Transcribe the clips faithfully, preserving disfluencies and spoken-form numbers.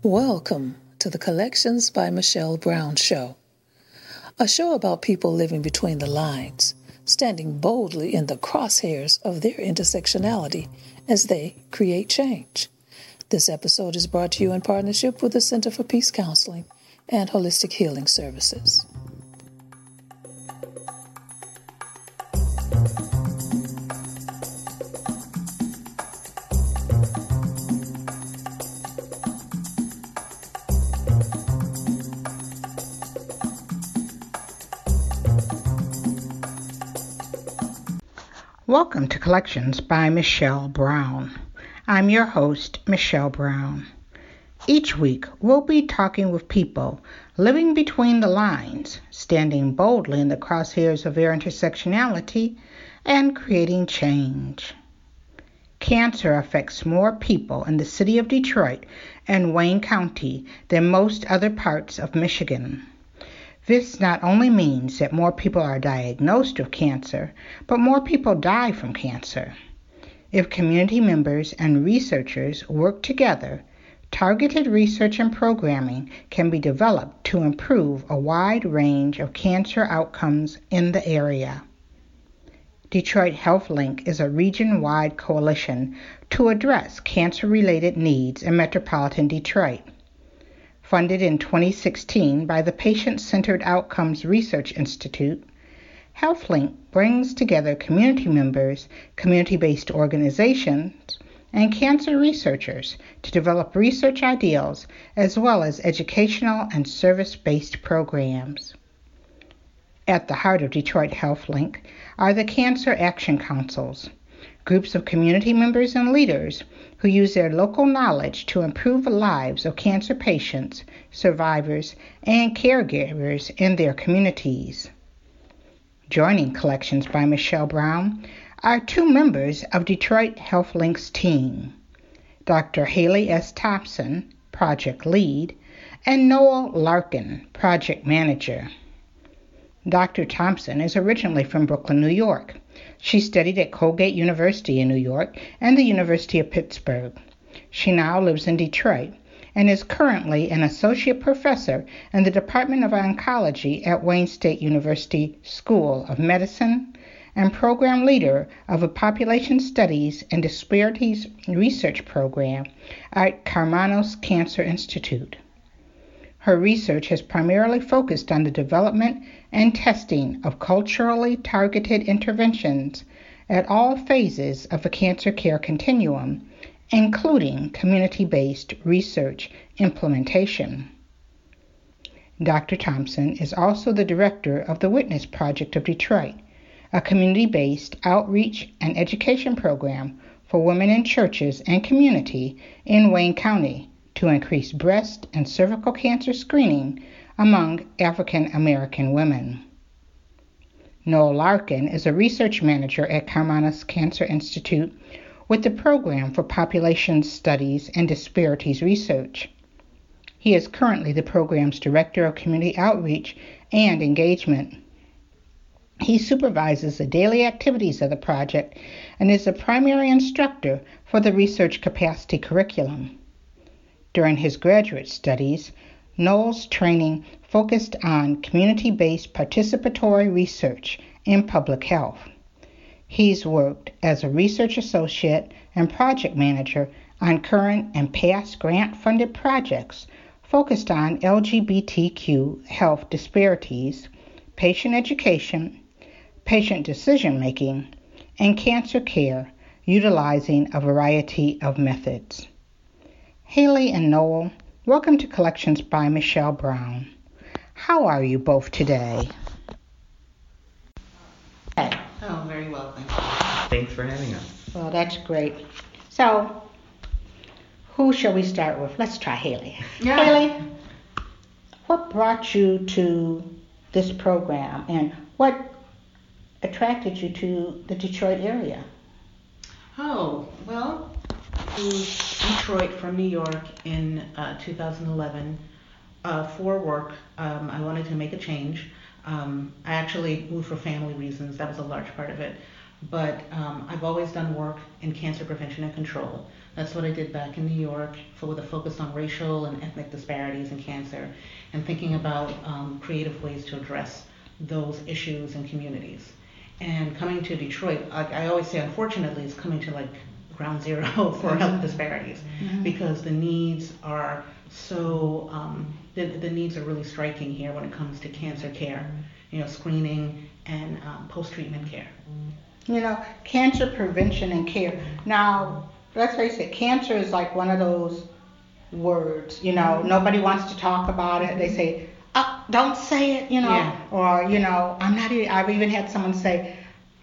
Welcome to the Collections by Michelle Brown show, a show about people living between the lines, standing boldly in the crosshairs of their intersectionality as they create change. This episode is brought to you in partnership with the Center for Peace Counseling and Holistic Healing Services. Welcome to Collections by Michelle Brown. I'm your host, Michelle Brown. Each week, we'll be talking with people living between the lines, standing boldly in the crosshairs of their intersectionality, and creating change. Cancer affects more people in the city of Detroit and Wayne County than most other parts of Michigan. This not only means that more people are diagnosed with cancer, but more people die from cancer. If community members and researchers work together, targeted research and programming can be developed to improve a wide range of cancer outcomes in the area. Detroit Health Link is a region-wide coalition to address cancer-related needs in metropolitan Detroit. Funded in twenty sixteen by the Patient-Centered Outcomes Research Institute, HealthLink brings together community members, community-based organizations, and cancer researchers to develop research ideals as well as educational and service-based programs. At the heart of Detroit HealthLink are the Cancer Action Councils, groups of community members and leaders who use their local knowledge to improve the lives of cancer patients, survivors, and caregivers in their communities. Joining Collections by Michelle Brown are two members of Detroit Health Link's team, Doctor Haley S. Thompson, Project Lead, and Noel Larkin, Project Manager. Doctor Thompson is originally from Brooklyn, New York. She studied at Colgate University in New York and the University of Pittsburgh. She now lives in Detroit and is currently an associate professor in the Department of Oncology at Wayne State University School of Medicine and program leader of a Population Studies and Disparities Research Program at Karmanos Cancer Institute. Her research has primarily focused on the development and testing of culturally targeted interventions at all phases of the cancer care continuum, including community-based research implementation. Doctor Thompson is also the director of the Witness Project of Detroit, a community-based outreach and education program for women in churches and community in Wayne County to increase breast and cervical cancer screening among African American women. Noel Larkin is a research manager at Karmanos Cancer Institute with the Program for Population Studies and Disparities Research. He is currently the program's Director of Community Outreach and Engagement. He supervises the daily activities of the project and is the primary instructor for the research capacity curriculum. During his graduate studies, Noel's training focused on community-based participatory research in public health. He's worked as a research associate and project manager on current and past grant-funded projects focused on L G B T Q health disparities, patient education, patient decision-making, and cancer care utilizing a variety of methods. Haley and Noel, welcome to Collections by Michelle Brown. How are you both today? Hey. Oh, very well, thank you. Thanks for having us. Well, that's great. So, who shall we start with? Let's try Haley. Yeah. Haley, what brought you to this program and what attracted you to the Detroit area? Oh, well, to Detroit from New York in uh, two thousand eleven uh, for work. Um, I wanted to make a change. Um, I actually moved for family reasons. That was a large part of it. but um, I've always done work in cancer prevention and control. That's what I did back in New York, for, with a focus on racial and ethnic disparities in cancer, and thinking about um, creative ways to address those issues in communities. And coming to Detroit, like I always say, unfortunately, it's coming to like ground zero for mm-hmm. health disparities, mm-hmm. because the needs are so, um, the, the needs are really striking here when it comes to cancer care, you know, screening and um, post-treatment care. You know, cancer prevention and care. Now, let's face it, cancer is like one of those words, you know, nobody wants to talk about it. They say, oh, don't say it, you know, yeah. or, you know, I'm not, I've even had someone say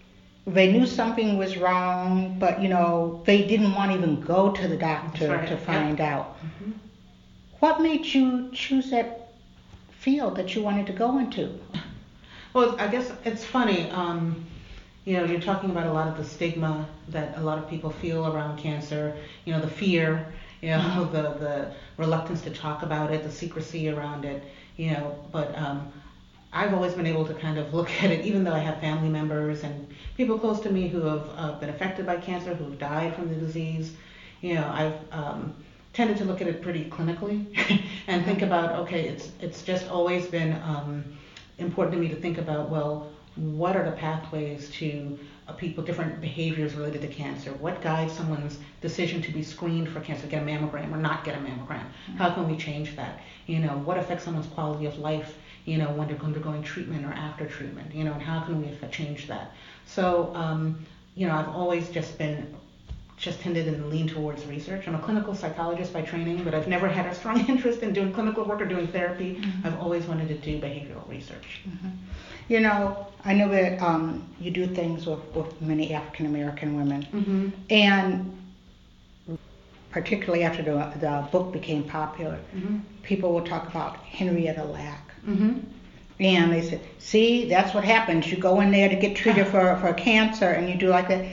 they knew something was wrong, but, you know, they didn't want to even go to the doctor right. to find yep. out. Mm-hmm. What made you choose that field that you wanted to go into? Well, I guess it's funny. Um, You know, you're talking about a lot of the stigma that a lot of people feel around cancer, you know, the fear, you know, mm-hmm. the, the reluctance to talk about it, the secrecy around it, you know, but um, I've always been able to kind of look at it, even though I have family members and people close to me who have uh, been affected by cancer, who have died from the disease. You know, I've um, tended to look at it pretty clinically and think about, okay, it's, it's just always been um, important to me to think about, well, what are the pathways to uh, people, different behaviors related to cancer? What guides someone's decision to be screened for cancer, get a mammogram or not get a mammogram? Mm-hmm. How can we change that? You know, what affects someone's quality of life, you know, when they're undergoing treatment or after treatment, you know, and how can we affect, change that? So, um, you know, I've always just been, just tended and lean towards research. I'm a clinical psychologist by training, but I've never had a strong interest in doing clinical work or doing therapy. Mm-hmm. I've always wanted to do behavioral research. Mm-hmm. You know, I know that um, you do things with, with many African American women, mm-hmm. and particularly after the, the book became popular, mm-hmm. people will talk about Henrietta Lack. Mm-hmm. And they said, see, that's what happens. You go in there to get treated for, for cancer and you do like that.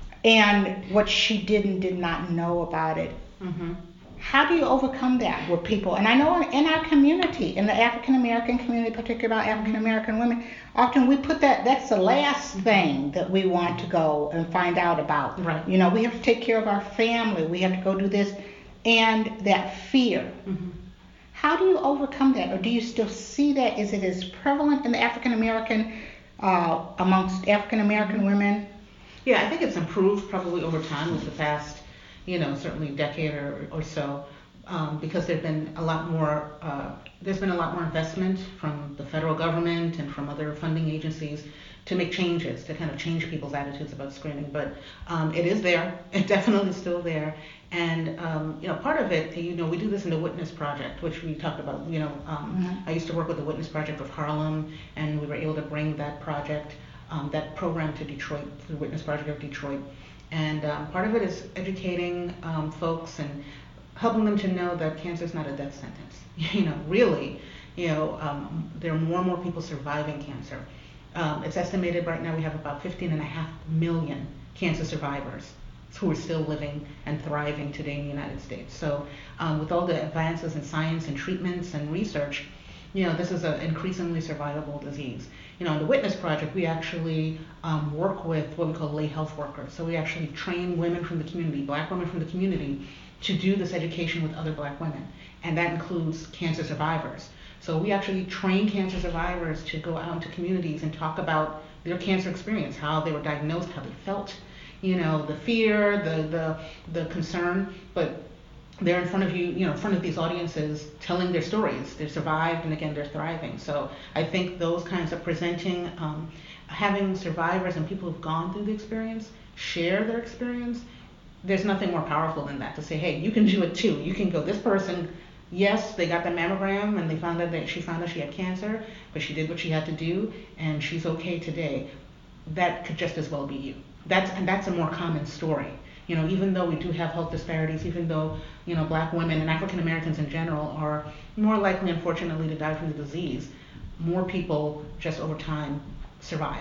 And what she did and did not know about it. Mm-hmm. How do you overcome that with people? And I know in our community, in the African American community, particularly about African American women, often we put that, that's the last thing that we want to go and find out about. Right. You know, we have to take care of our family. We have to go do this. And that fear. Mm-hmm. How do you overcome that? Or do you still see that? Is it as prevalent in the African American, uh, amongst African American women? Yeah, I think it's improved probably over time with the past, you know, certainly decade or, or so, um, because there's been a lot more, uh, there's been a lot more investment from the federal government and from other funding agencies to make changes, to kind of change people's attitudes about screening. But um, it is there, it definitely is still there. And, um, you know, part of it, you know, we do this in the Witness Project, which we talked about, you know, um, mm-hmm. I used to work with the Witness Project of Harlem, and we were able to bring that project, um, that program to Detroit, the Witness Project of Detroit. And um, part of it is educating um, folks and helping them to know that cancer is not a death sentence. You know, really, you know, um, there are more and more people surviving cancer. Um, it's estimated right now we have about fifteen and a half million cancer survivors who are still living and thriving today in the United States. So um, with all the advances in science and treatments and research, you know, this is an increasingly survivable disease. You know, in the Witness Project, we actually um, work with what we call lay health workers. So we actually train women from the community, black women from the community, to do this education with other black women. And that includes cancer survivors. So we actually train cancer survivors to go out into communities and talk about their cancer experience, how they were diagnosed, how they felt, you know, the fear, the the, the concern, but they're in front of you, you know, in front of these audiences telling their stories. They've survived, and again, they're thriving. So I think those kinds of presenting, um, having survivors and people who've gone through the experience share their experience, there's nothing more powerful than that, to say, hey, you can do it too. You can go, this person, yes, they got the mammogram and they found out that she found out she had cancer, but she did what she had to do and she's okay today. That could just as well be you. That's, and that's a more common story. You know, even though we do have health disparities, even though, you know, black women and African Americans in general are more likely, unfortunately, to die from the disease, more people just over time survive.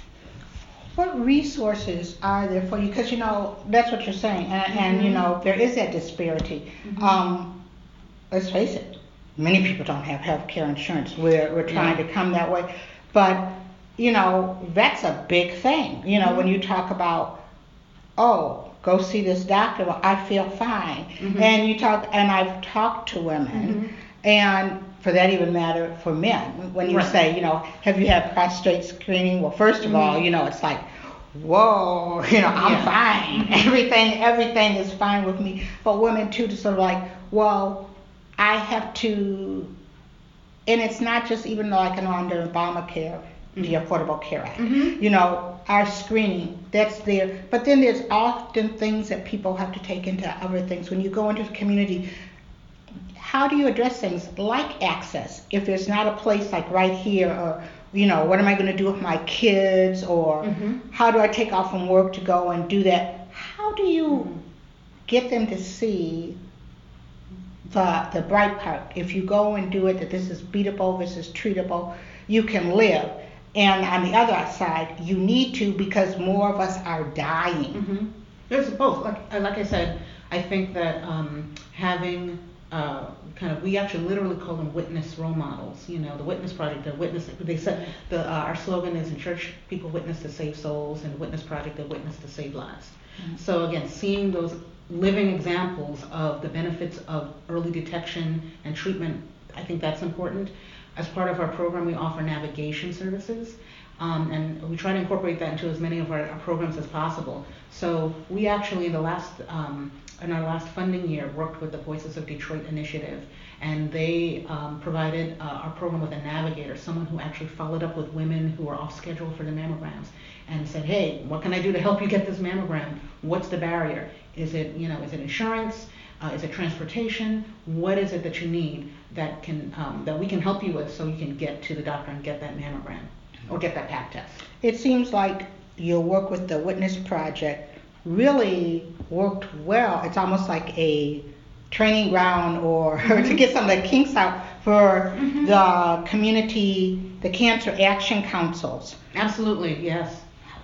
What resources are there for you? Because, you know, that's what you're saying. And, mm-hmm. and you know, there is that disparity. Mm-hmm. Um, let's face it, many people don't have health care insurance. We're, we're trying yeah. to come that way. But you know, that's a big thing. You know, mm-hmm. when you talk about, oh, go see this doctor, well, I feel fine. Mm-hmm. And you talk, and I've talked to women, mm-hmm. and for that even matter for men, when you right. say, you know, have you had prostate screening? Well, first of mm-hmm. all, you know, it's like, whoa, you know, I'm yeah. fine. Everything, everything is fine with me. But women too, to sort of like, well, I have to, and it's not just even like an under Obamacare, mm-hmm. the Affordable Care Act. Mm-hmm. You know, our screening, that's there. But then there's often things that people have to take into other things. When you go into the community, how do you address things like access? If there's not a place like right here, or, you know, what am I going to do with my kids, or mm-hmm. how do I take off from work to go and do that? How do you mm-hmm. get them to see the the bright part? If you go and do it, that this is beatable, this is treatable, you can live. And on the other side, you need to, because more of us are dying. Mm-hmm. There's both. Like like I said, I think that um, having uh, kind of, we actually literally call them witness role models. You know, the Witness Project, the witness. They said the uh, our slogan is, in church, people witness to save souls, and Witness Project, they witness to save lives. Mm-hmm. So again, seeing those living examples of the benefits of early detection and treatment, I think that's important. As part of our program, we offer navigation services, um, and we try to incorporate that into as many of our, our programs as possible. So we actually, in the last, um, in our last funding year, worked with the Voices of Detroit initiative, and they um, provided uh, our program with a navigator, someone who actually followed up with women who were off schedule for the mammograms, and said, hey, what can I do to help you get this mammogram? What's the barrier? Is it, you know, is it insurance? Uh, is it transportation? What is it that you need that can um, that we can help you with, so you can get to the doctor and get that mammogram or get that pap test? It seems like your work with the Witness Project really worked well. It's almost like a training ground, or mm-hmm. to get some of the kinks out for mm-hmm. the community, the Cancer Action Councils. Absolutely, yes.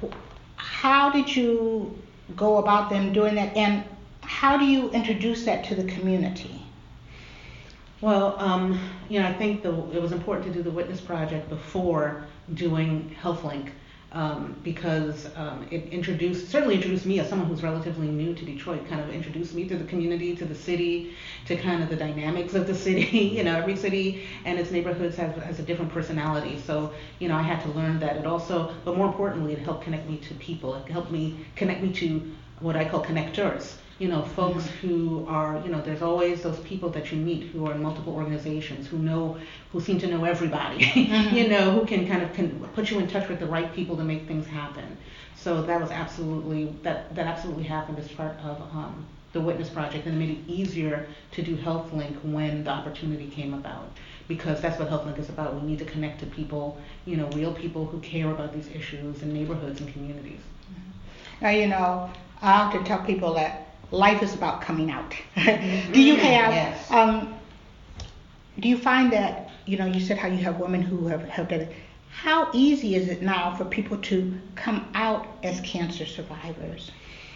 How did you go about them doing that, and how do you introduce that to the community? Well, um, you know, I think the, it was important to do the Witness Project before doing HealthLink, um, because um, it introduced, certainly introduced me as someone who's relatively new to Detroit, kind of introduced me to the community, to the city, to kind of the dynamics of the city. You know, every city and its neighborhoods has, has a different personality. So, you know, I had to learn that. It also, but more importantly, it helped connect me to people. It helped me connect me to what I call connectors. You know, folks mm-hmm. who are, you know, there's always those people that you meet who are in multiple organizations, who know, who seem to know everybody, mm-hmm. you know, who can kind of can put you in touch with the right people to make things happen. So that was absolutely, that, that absolutely happened as part of um, the Witness Project, and it made it easier to do HealthLink when the opportunity came about, because that's what HealthLink is about. We need to connect to people, you know, real people who care about these issues in neighborhoods and communities. Mm-hmm. Now, you know, I have to tell people that life is about coming out. Do you have, yes. um, do you find that, you know, you said how you have women who have, have done it. How easy is it now for people to come out as cancer survivors?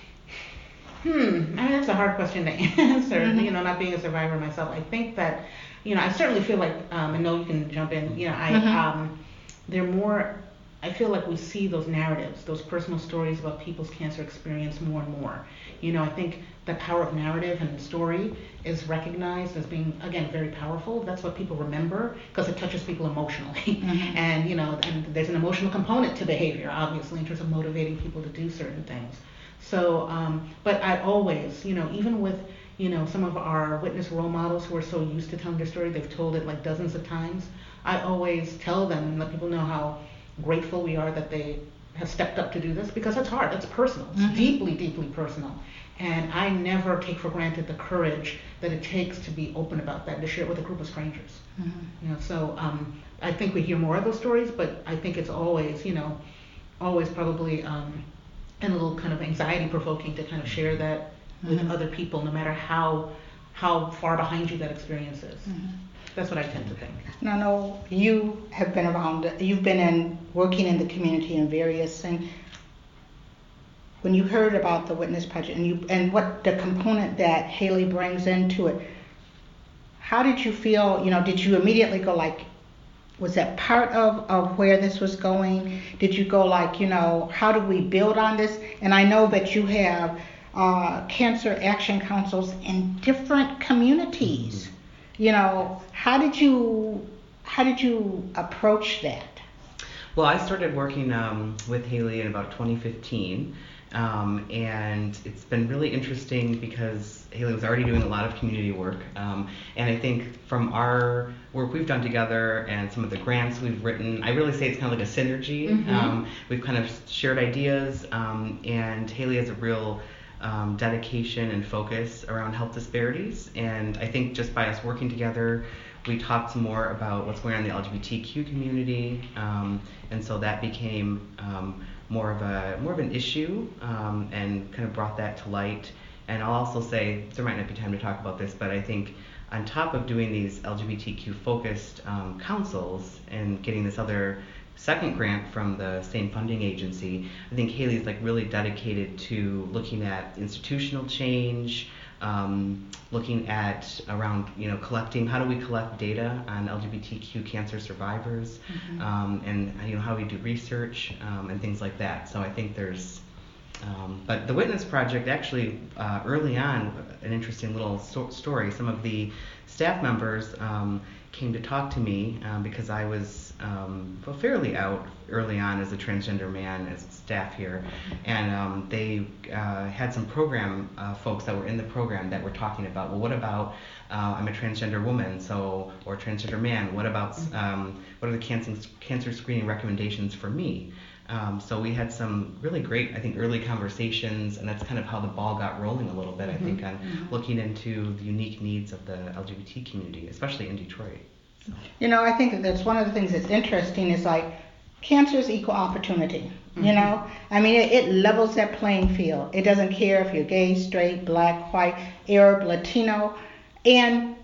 Hmm, I mean, that's a hard question to answer, mm-hmm. you know, not being a survivor myself. I think that, you know, I certainly feel like, um, and no, you can jump in, you know, I, mm-hmm. um, they're more, I feel like we see those narratives, those personal stories about people's cancer experience more and more. You know, I think the power of narrative and story is recognized as being, again, very powerful. That's what people remember, because it touches people emotionally. Mm-hmm. And, you know, and there's an emotional component to behavior, obviously, in terms of motivating people to do certain things. So, um, but I always, you know, even with, you know, some of our witness role models who are so used to telling their story, they've told it like dozens of times. I always tell them and let people know how grateful we are that they have stepped up to do this, because it's hard, it's personal, it's mm-hmm. deeply, deeply personal. And I never take for granted the courage that it takes to be open about that, to share it with a group of strangers. Mm-hmm. You know, so um, I think we hear more of those stories, but I think it's always, you know, always probably um, and a little kind of anxiety provoking to kind of share that with mm-hmm. other people, no matter how how far behind you that experience is. Mm-hmm. That's what I tend to think. No, no, you have been around, you've been in working in the community in various things. When you heard about the Witness Project and you and what the component that Haley brings into it, how did you feel? You know, did you immediately go like, was that part of, of where this was going? Did you go like, you know, how do we build on this? And I know that you have uh, cancer action councils in different communities. You know, how did you how did you approach that? Well, I started working um, with Haley in about twenty fifteen, um, and it's been really interesting because Haley was already doing a lot of community work, um, and I think from our work we've done together and some of the grants we've written, I really say it's kind of like a synergy. Mm-hmm. Um, we've kind of shared ideas, um, and Haley has a real um, dedication and focus around health disparities, and I think just by us working together, we talked more about what's going on in the L G B T Q community, um, and so that became um, more of a more of an issue, um, and kind of brought that to light. And I'll also say, there might not be time to talk about this, but I think on top of doing these L G B T Q focused um, councils and getting this other second grant from the same funding agency, I think Haley's like really dedicated to looking at institutional change, um, looking at around, you know, collecting, how do we collect data on L G B T Q cancer survivors, mm-hmm. um, and, you know, how we do research, um, and things like that. So I think there's, um, but the Witness Project actually, uh, early on, an interesting little so- story, some of the staff members um, came to talk to me um, because I was um, well, fairly out early on as a transgender man, as staff here, and um, they uh, had some program uh, folks that were in the program that were talking about, well, what about uh, I'm a transgender woman, so or transgender man. What about um, what are the cancer cancer screening recommendations for me? Um, so we had some really great, I think, early conversations, and that's kind of how the ball got rolling a little bit, mm-hmm. I think, on mm-hmm. looking into the unique needs of the L G B T community, especially in Detroit. So. You know, I think that that's one of the things that's interesting is like cancer is equal opportunity. Mm-hmm. You know, I mean, it, it levels that playing field. It doesn't care if you're gay, straight, black, white, Arab, Latino, and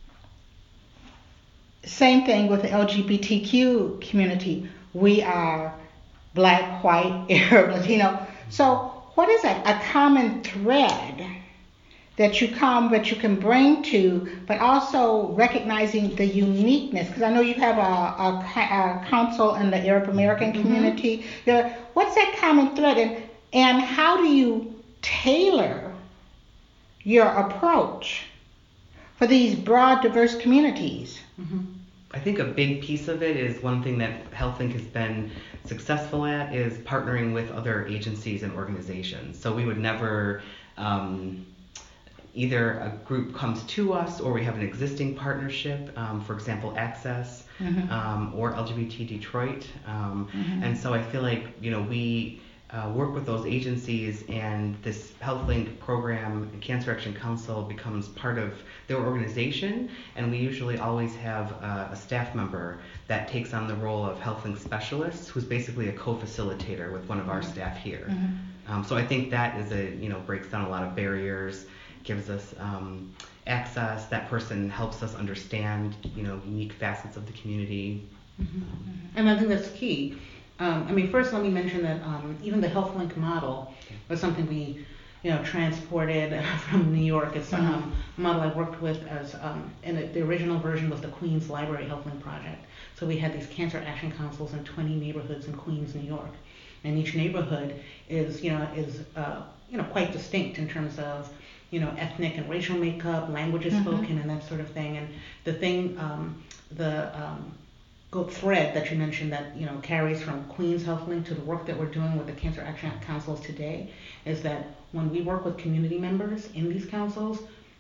same thing with the L G B T Q community. We are black, white, Arab, Latino. So what is a, a common thread that you come, that you can bring to, but also recognizing the uniqueness? Because I know you have a, a, a council in the Arab American community. Mm-hmm. What's that common thread, and, and how do you tailor your approach for these broad, diverse communities? Mm-hmm. I think a big piece of it is one thing that HealthLink has been successful at is partnering with other agencies and organizations. So we would never, um, either a group comes to us or we have an existing partnership, um, for example, Access, mm-hmm. um, or L G B T Detroit. Um, mm-hmm. And so I feel like, you know, we uh, work with those agencies, and this HealthLink program, Cancer Action Council, becomes part of their organization, and we usually always have uh, a staff member that takes on the role of HealthLink specialist, who's basically a co-facilitator with one of our staff here. Mm-hmm. Um, so I think that is a, you know, breaks down a lot of barriers, gives us um, access. That person helps us understand, you know, unique facets of the community. Mm-hmm. And I think that's key. Um, I mean, first let me mention that um, even the HealthLink model was something we, you know, transported from New York. It's mm-hmm. um, a model I worked with as, um, and the, the original version was the Queens Library HealthLink Project. So we had these cancer action councils in twenty neighborhoods in Queens, New York, and each neighborhood is, you know, is, uh, you know, quite distinct in terms of, you know, ethnic and racial makeup, languages mm-hmm. spoken, and that sort of thing. And the thing, um, the um, go thread that you mentioned that, you know, carries from Queens HealthLink to the work that we're doing with the Cancer Action Councils today is that when we work with community members in these councils,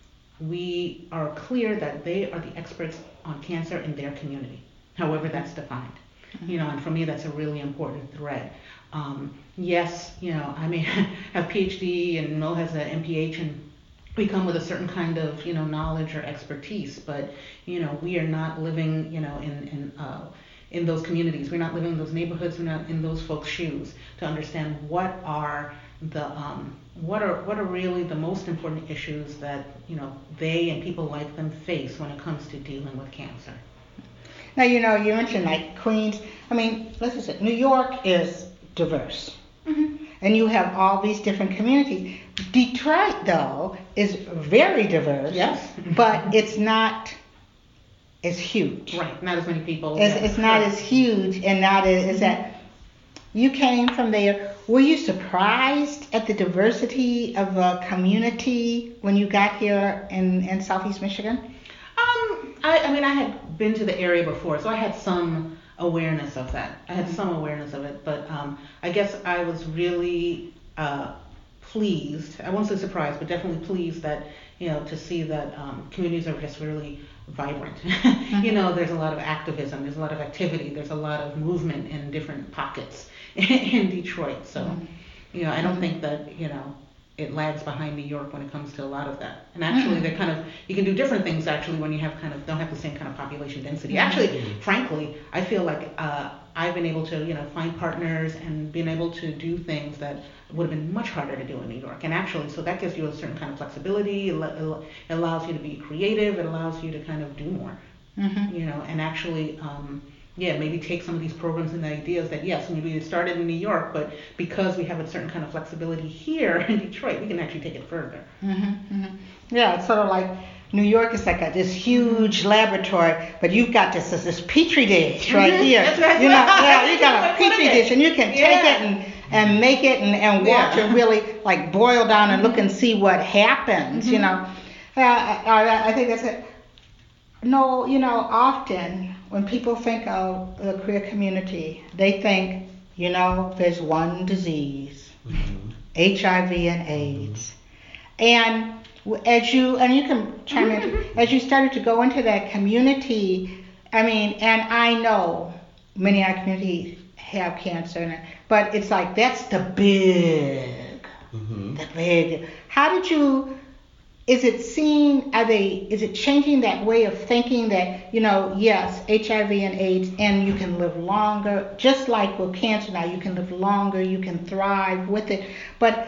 we are clear that they are the experts on cancer in their community, however that's defined. Mm-hmm. You know, and for me that's a really important thread. Um, yes, you know, I may have P H D and Mo has an M P H, and we come with a certain kind of, you know, knowledge or expertise, but, you know, we are not living, you know, in in uh, in those communities. We're not living in those neighborhoods. We're not in those folks' shoes to understand what are the um, what are what are really the most important issues that, you know, they and people like them face when it comes to dealing with cancer. Now, you know, you mentioned like Queens. I mean, let's just say New York is diverse. Mm-hmm. And you have all these different communities. Detroit, though, is very diverse. Yes. But it's not is huge. Right, not as many people. It's, yeah. it's not Right. as huge, and not as, is that you came from there. Were you surprised at the diversity of a community when you got here in, in Southeast Michigan? Um, I, I mean, I had been to the area before, so I had some awareness of that. I had some awareness of it, but um, I guess I was really uh, pleased. I won't say surprised, but definitely pleased that, you know, to see that um, communities are just really vibrant. Mm-hmm. You know, there's a lot of activism, there's a lot of activity, there's a lot of movement in different pockets in Detroit. So, mm-hmm. you know, I don't mm-hmm. think that, you know, it lags behind New York when it comes to a lot of that. And actually, mm-hmm. they're kind of, you can do different things actually when you have kind of, don't have the same kind of population density. Mm-hmm. Actually, frankly, I feel like uh, I've been able to, you know, find partners and been able to do things that would have been much harder to do in New York. And actually, so that gives you a certain kind of flexibility. It, it allows you to be creative. It allows you to kind of do more, mm-hmm. you know, and actually, um, yeah, maybe take some of these programs and ideas that, yes, maybe it started in New York, but because we have a certain kind of flexibility here in Detroit, we can actually take it further. Mm-hmm, mm-hmm. Yeah, it's sort of like New York is like a, this huge laboratory, but you've got this this, this petri dish right mm-hmm. here. That's right. You know, yeah, you got a petri dish, and you can take yeah. it and, and make it and, and watch yeah. it really like boil down and look and see what happens. Mm-hmm. You know, uh, I, I think that's it. No, you know, often when people think of the queer community, they think, you know, there's one disease, mm-hmm. H I V and AIDS. And as you, and you can chime in, as you started to go into that community, I mean, and I know many of our communities have cancer, but it's like, that's the big, mm-hmm. the big. How did you, is it seen, are they, is it changing that way of thinking that, you know, yes, H I V and AIDS, and you can live longer, just like with cancer now, you can live longer, you can thrive with it, but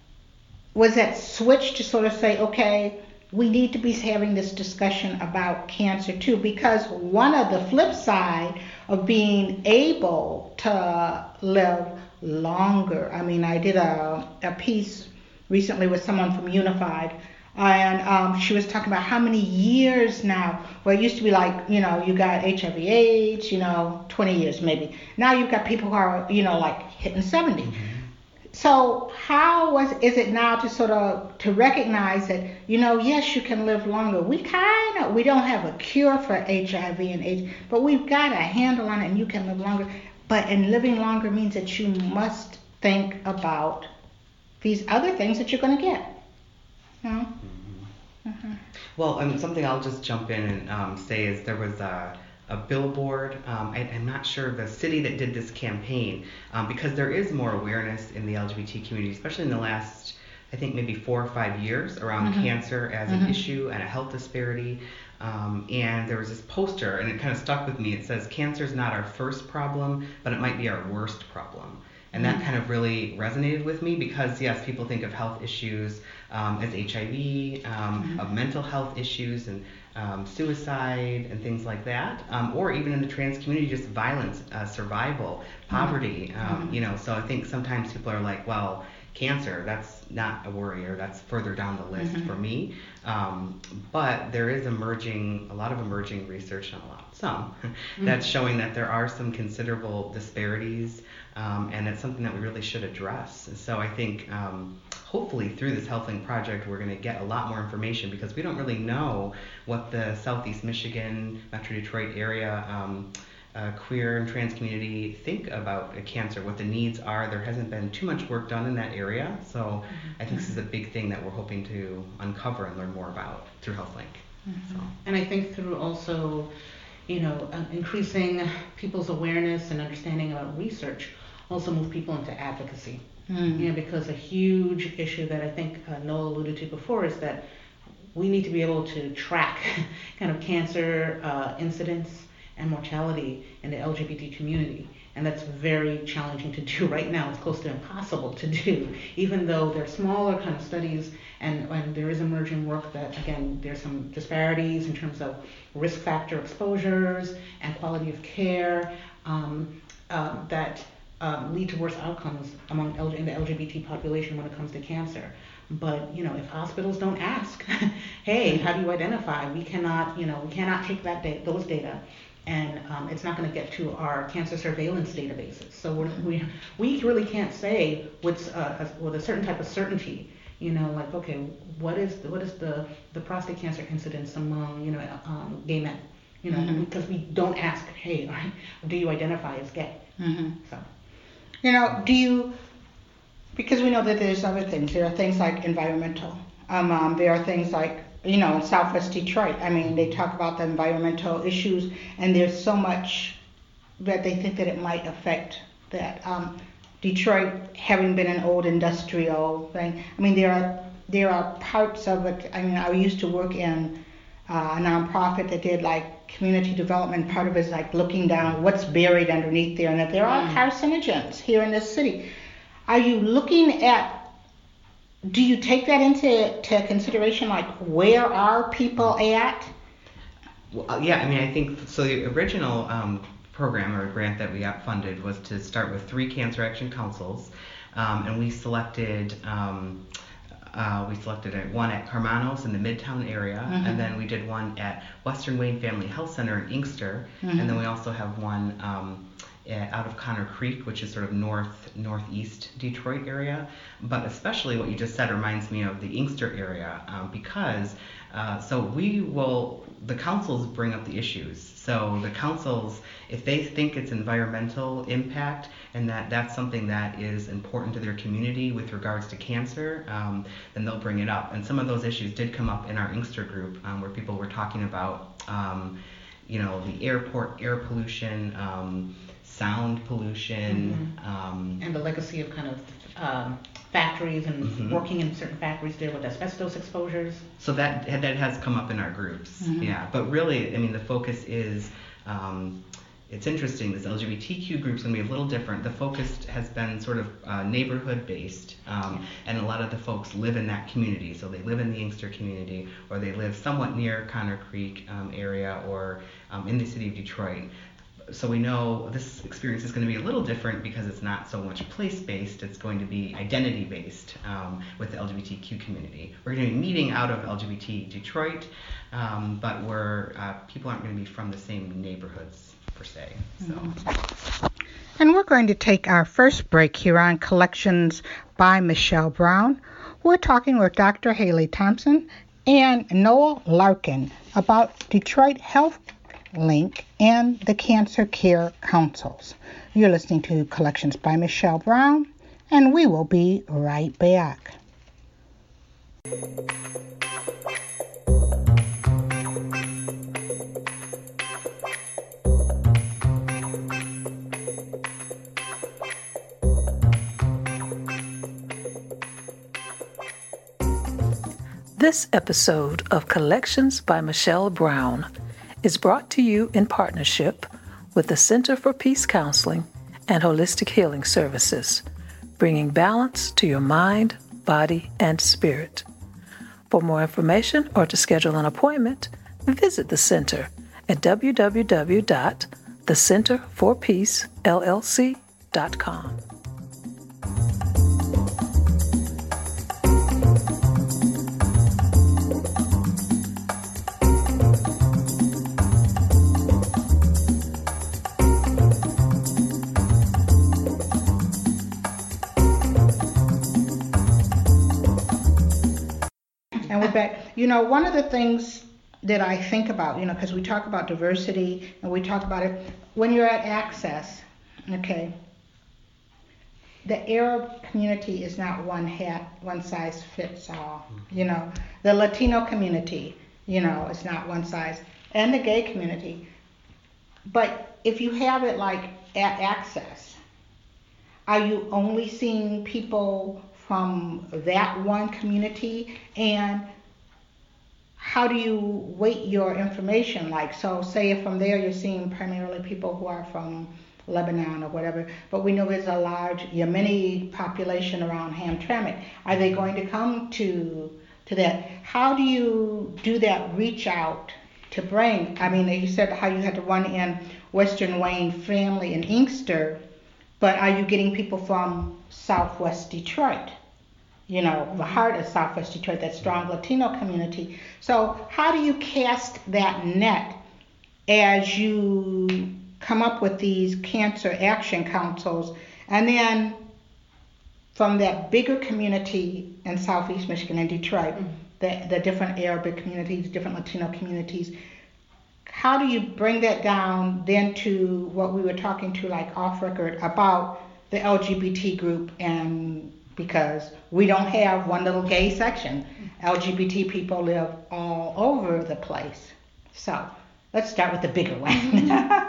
was that switch to sort of say, okay, we need to be having this discussion about cancer too, because one of the flip side of being able to live longer, I mean, I did a, a piece recently with someone from Unified, and um, she was talking about how many years now, where it used to be like, you know, you got H I V AIDS, you know, twenty years maybe. Now you've got people who are, you know, like hitting seventy. Mm-hmm. So how was is it now to sort of to recognize that, you know, yes, you can live longer. We kind of, we don't have a cure for H I V and AIDS, but we've got a handle on it and you can live longer. But and living longer means that you must think about these other things that you're going to get. You know? Mm-hmm. Mm-hmm. Well, I mean, something I'll just jump in and um, say is there was a a billboard. Um, I, I'm not sure the city that did this campaign, um, because there is more awareness in the L G B T community, especially in the last, I think maybe four or five years around mm-hmm. cancer as mm-hmm. an issue and a health disparity. Um, and there was this poster, and it kind of stuck with me. It says, "Cancer is not our first problem, but it might be our worst problem." And that kind of really resonated with me because, yes, people think of health issues um, as H I V, um, mm-hmm. of mental health issues and um, suicide and things like that, um, or even in the trans community, just violence, uh, survival, poverty. Mm-hmm. Um, you know, so I think sometimes people are like, well, cancer, that's not a worry, or that's further down the list mm-hmm. for me. Um, but there is emerging, a lot of emerging research, not a lot, some, mm-hmm. that's showing that there are some considerable disparities. Um, and it's something that we really should address. And so I think um, hopefully through this HealthLink project we're going to get a lot more information, because we don't really know what the Southeast Michigan, Metro Detroit area um, uh, queer and trans community think about uh, cancer, what the needs are. There hasn't been too much work done in that area. So mm-hmm. I think this is a big thing that we're hoping to uncover and learn more about through HealthLink. Mm-hmm. So. And I think through also, you know, uh, increasing people's awareness and understanding about research, also move people into advocacy. Mm. You know, because a huge issue that I think uh, Noah alluded to before is that we need to be able to track kind of cancer uh, incidence and mortality in the L G B T community. And that's very challenging to do right now. It's close to impossible to do, even though there are smaller kind of studies and, and there is emerging work that, again, there's some disparities in terms of risk factor exposures and quality of care um, uh, that um, lead to worse outcomes among L- in the L G B T population when it comes to cancer. But you know, if hospitals don't ask, hey, how do you identify? We cannot, you know, we cannot take that da- those data, and um, it's not going to get to our cancer surveillance databases. So we're, we we really can't say with uh, a, with a certain type of certainty, you know, like okay, what is the, what is the the prostate cancer incidence among, you know, um, gay men, you know, mm-hmm. because we don't ask, hey, do you identify as gay? Mm-hmm. So, you know, do you? Because we know that there's other things. There are things like environmental. Um, um, there are things like, you know, in Southwest Detroit, I mean, they talk about the environmental issues, and there's so much that they think that it might affect that. Um, Detroit, having been an old industrial thing, I mean, there are there are parts of it. I mean, I used to work in uh, a nonprofit that did like community development. Part of it is like looking down what's buried underneath there, and that there are carcinogens here in this city. Are you looking at, do you take that into to consideration, like where are people at? Well, yeah, I mean, I think, so the original um, program or grant that we got funded was to start with three cancer action councils, um, and we selected, um, uh, we selected one at Carmanos in the Midtown area, mm-hmm. and then we did one at Western Wayne Family Health Center in Inkster, mm-hmm. and then we also have one um, out of Connor Creek, which is sort of north northeast Detroit area. But especially what you just said reminds me of the Inkster area, um, because uh, so we will, the councils bring up the issues. So the councils, if they think it's environmental impact and that that's something that is important to their community with regards to cancer, um, then they'll bring it up. And some of those issues did come up in our Inkster group, um, where people were talking about, um, you know, the airport air pollution, um, sound pollution, mm-hmm. um, and the legacy of kind of um, factories and mm-hmm. working in certain factories there with asbestos exposures. So that that has come up in our groups, mm-hmm. yeah. But really, I mean, the focus is, um, it's interesting. This L G B T Q group's gonna be a little different. The focus has been sort of uh, neighborhood based, um, yeah. and a lot of the folks live in that community. So they live in the Inkster community, or they live somewhat near Connor Creek um, area, or um, in the city of Detroit. So we know this experience is going to be a little different because it's not so much place-based, it's going to be identity-based um, with the L G B T Q community. We're going to be meeting out of L G B T Detroit, um, but we're, uh, people aren't going to be from the same neighborhoods per se. So. Mm-hmm. And we're going to take our first break here on Collections by Michelle Brown. We're talking with Doctor Haley Thompson and Noel Larkin about Detroit Health Link and the Cancer Care Councils. You're listening to Collections by Michelle Brown, and we will be right back. This episode of Collections by Michelle Brown is brought to you in partnership with the Center for Peace Counseling and Holistic Healing Services, bringing balance to your mind, body, and spirit. For more information or to schedule an appointment, visit the center at w w w dot the center for peace l l c dot com. Back. You know, one of the things that I think about, you know, because we talk about diversity and we talk about it, when you're at Access, okay, the Arab community is not one hat, one size fits all. You know, the Latino community, you know, is not one size, and the gay community. But if you have it like at Access, are you only seeing people from that one community? And how do you weight your information? Like, so say if from there you're seeing primarily people who are from Lebanon or whatever, but we know there's a large Yemeni population around Hamtramck. Are they going to come to to that? How do you do that reach out to bring? I mean, you said how you had to run in Western Wayne Family in Inkster, but are you getting people from Southwest Detroit? You know, the heart of Southwest Detroit, that strong Latino community. So how do you cast that net as you come up with these cancer action councils, and then from that bigger community in Southeast Michigan and Detroit, mm-hmm. the, the different Arabic communities, different Latino communities, how do you bring that down then to what we were talking to like off record about the L G B T group? And because we don't have one little gay section, L G B T people live all over the place. So let's start with the bigger one.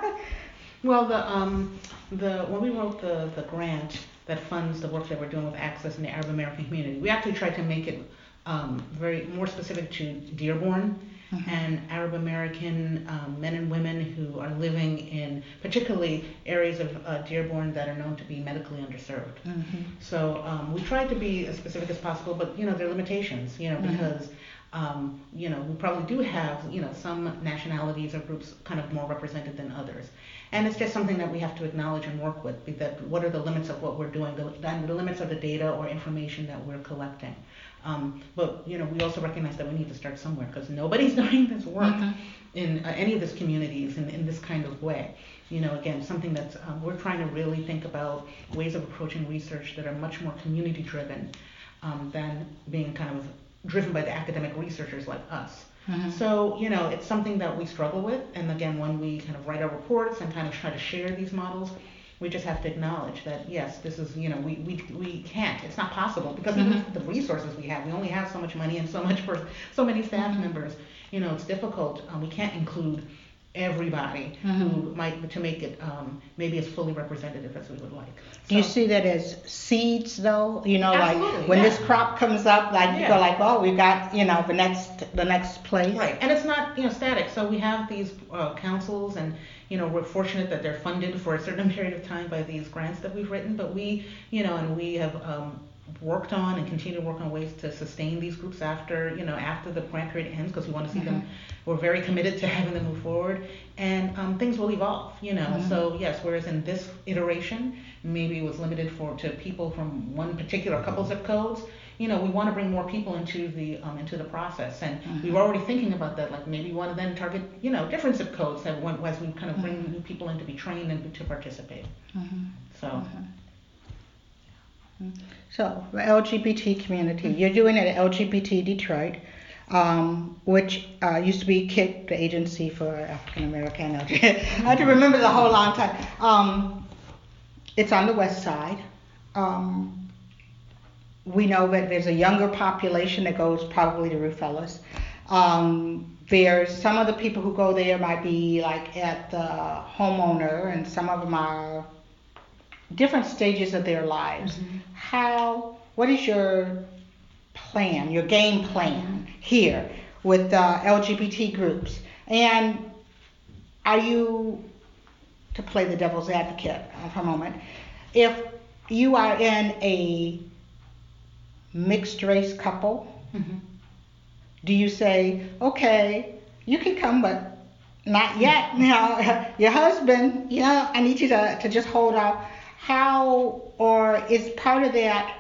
Well, the um the when we wrote the the grant that funds the work that we're doing with Access in the Arab American community, we actually tried to make it um, very more specific to Dearborn mm-hmm. and Arab American um, men and women who are living in particularly areas of uh, Dearborn that are known to be medically underserved. Mm-hmm. So um, we tried to be as specific as possible, but you know there are limitations, you know, mm-hmm. because um, you know we probably do have you know some nationalities or groups kind of more represented than others. And it's just something that we have to acknowledge and work with, that what are the limits of what we're doing, the, and the limits of the data or information that we're collecting. Um, but, you know, we also recognize that we need to start somewhere, because nobody's doing this work mm-hmm. in uh, any of these communities in, in this kind of way. You know, again, something that's, um, we're trying to really think about ways of approaching research that are much more community driven um, than being kind of driven by the academic researchers like us. Mm-hmm. So, you know, it's something that we struggle with. And again, when we kind of write our reports and kind of try to share these models, we just have to acknowledge that, yes, this is, you know, we, we, we can't. It's not possible, because mm-hmm. even the resources we have, we only have so much money and so much for so many staff mm-hmm. members. You know, it's difficult. Um, we can't include everybody mm-hmm. who might, to make it um, maybe as fully representative as we would like. So, do you see that as seeds though? You know, absolutely, like when yeah. this crop comes up, like yeah. you go like, oh, we've got, you know, the next the next place. Right, and it's not, you know, static. So we have these uh, councils, and you know, we're fortunate that they're funded for a certain period of time by these grants that we've written. But we, you know, and we have um, worked on and continue to work on ways to sustain these groups after, you know, after the grant period ends, because we want to see mm-hmm. them. We're very committed to having them move forward, and um, things will evolve, you know. Mm-hmm. So yes, whereas in this iteration, maybe it was limited for to people from one particular couple zip codes. You know, we want to bring more people into the um, into the process, and mm-hmm. we were already thinking about that. Like maybe we want to then target, you know, different zip codes that when, as we kind of bring mm-hmm. new people in to be trained and to participate. Mm-hmm. So. Mm-hmm. So the L G B T community, mm-hmm. you're doing it at L G B T Detroit, um, which uh, used to be K I C, the Agency for African American. I have to remember the whole long time. Um, it's on the west side. Um, we know that there's a younger population that goes probably to Rufellas. Um, there's some of the people who go there might be like at the homeowner, and some of them are different stages of their lives. Mm-hmm. How, what is your plan, your game plan here with uh, L G B T groups? And are you, to play the devil's advocate for a moment, if you are in a mixed race couple, mm-hmm. do you say, okay, you can come, but not yet, you know, your husband, you know, I need you to, to just hold out. How, or is part of that,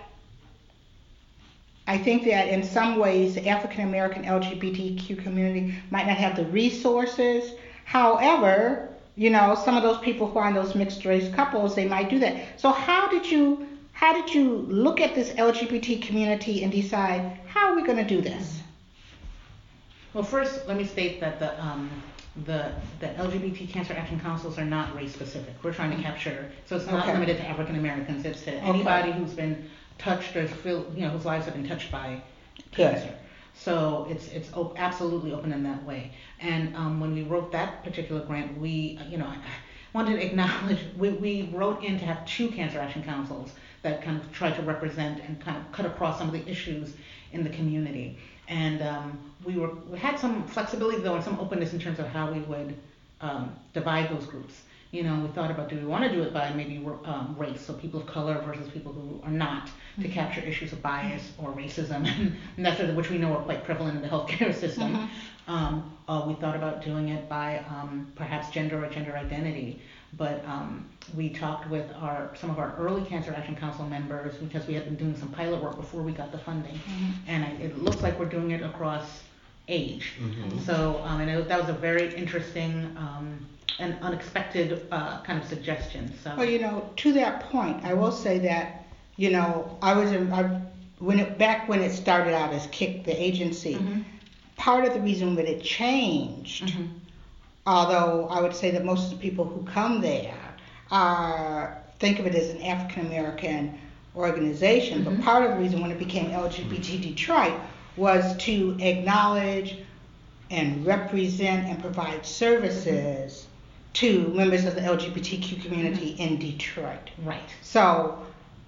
I think that in some ways the African American L G B T Q community might not have the resources. However, you know, some of those people who are in those mixed race couples, they might do that. So how did you, how did you look at this L G B T community and decide, how are we going to do this? Well, first, let me state that the um, the the L G B T Cancer Action Councils are not race specific. We're trying to capture, so it's not okay. limited to African Americans. It's to anybody okay. who's been touched or feel, you know, whose lives have been touched by cancer. Good. So it's it's op- absolutely open in that way. And um, when we wrote that particular grant, we, you know, I wanted to acknowledge, we, we wrote in to have two Cancer Action Councils that kind of try to represent and kind of cut across some of the issues in the community. And um, we were we had some flexibility though, and some openness in terms of how we would um, divide those groups. You know, we thought about, do we want to do it by maybe um, race, so people of color versus people who are not, to mm-hmm. capture issues of bias or racism, and that's which we know are quite prevalent in the healthcare system. Mm-hmm. Um, uh, we thought about doing it by um, perhaps gender or gender identity. but um, we talked with our some of our early Cancer Action Council members because we had been doing some pilot work before we got the funding, mm-hmm. and I, it looks like we're doing it across age. Mm-hmm. So um, and it, that was a very interesting um, and unexpected uh, kind of suggestion. So well, you know, to that point, I will say that you know I was in, I, when it back when it started out as Kick the agency. Mm-hmm. Part of the reason that it changed, mm-hmm. although I would say that most of the people who come there are think of it as an African American organization, mm-hmm. but part of the reason when it became L G B T Detroit was to acknowledge and represent and provide services mm-hmm. to members of the L G B T Q community mm-hmm. in Detroit. Right. So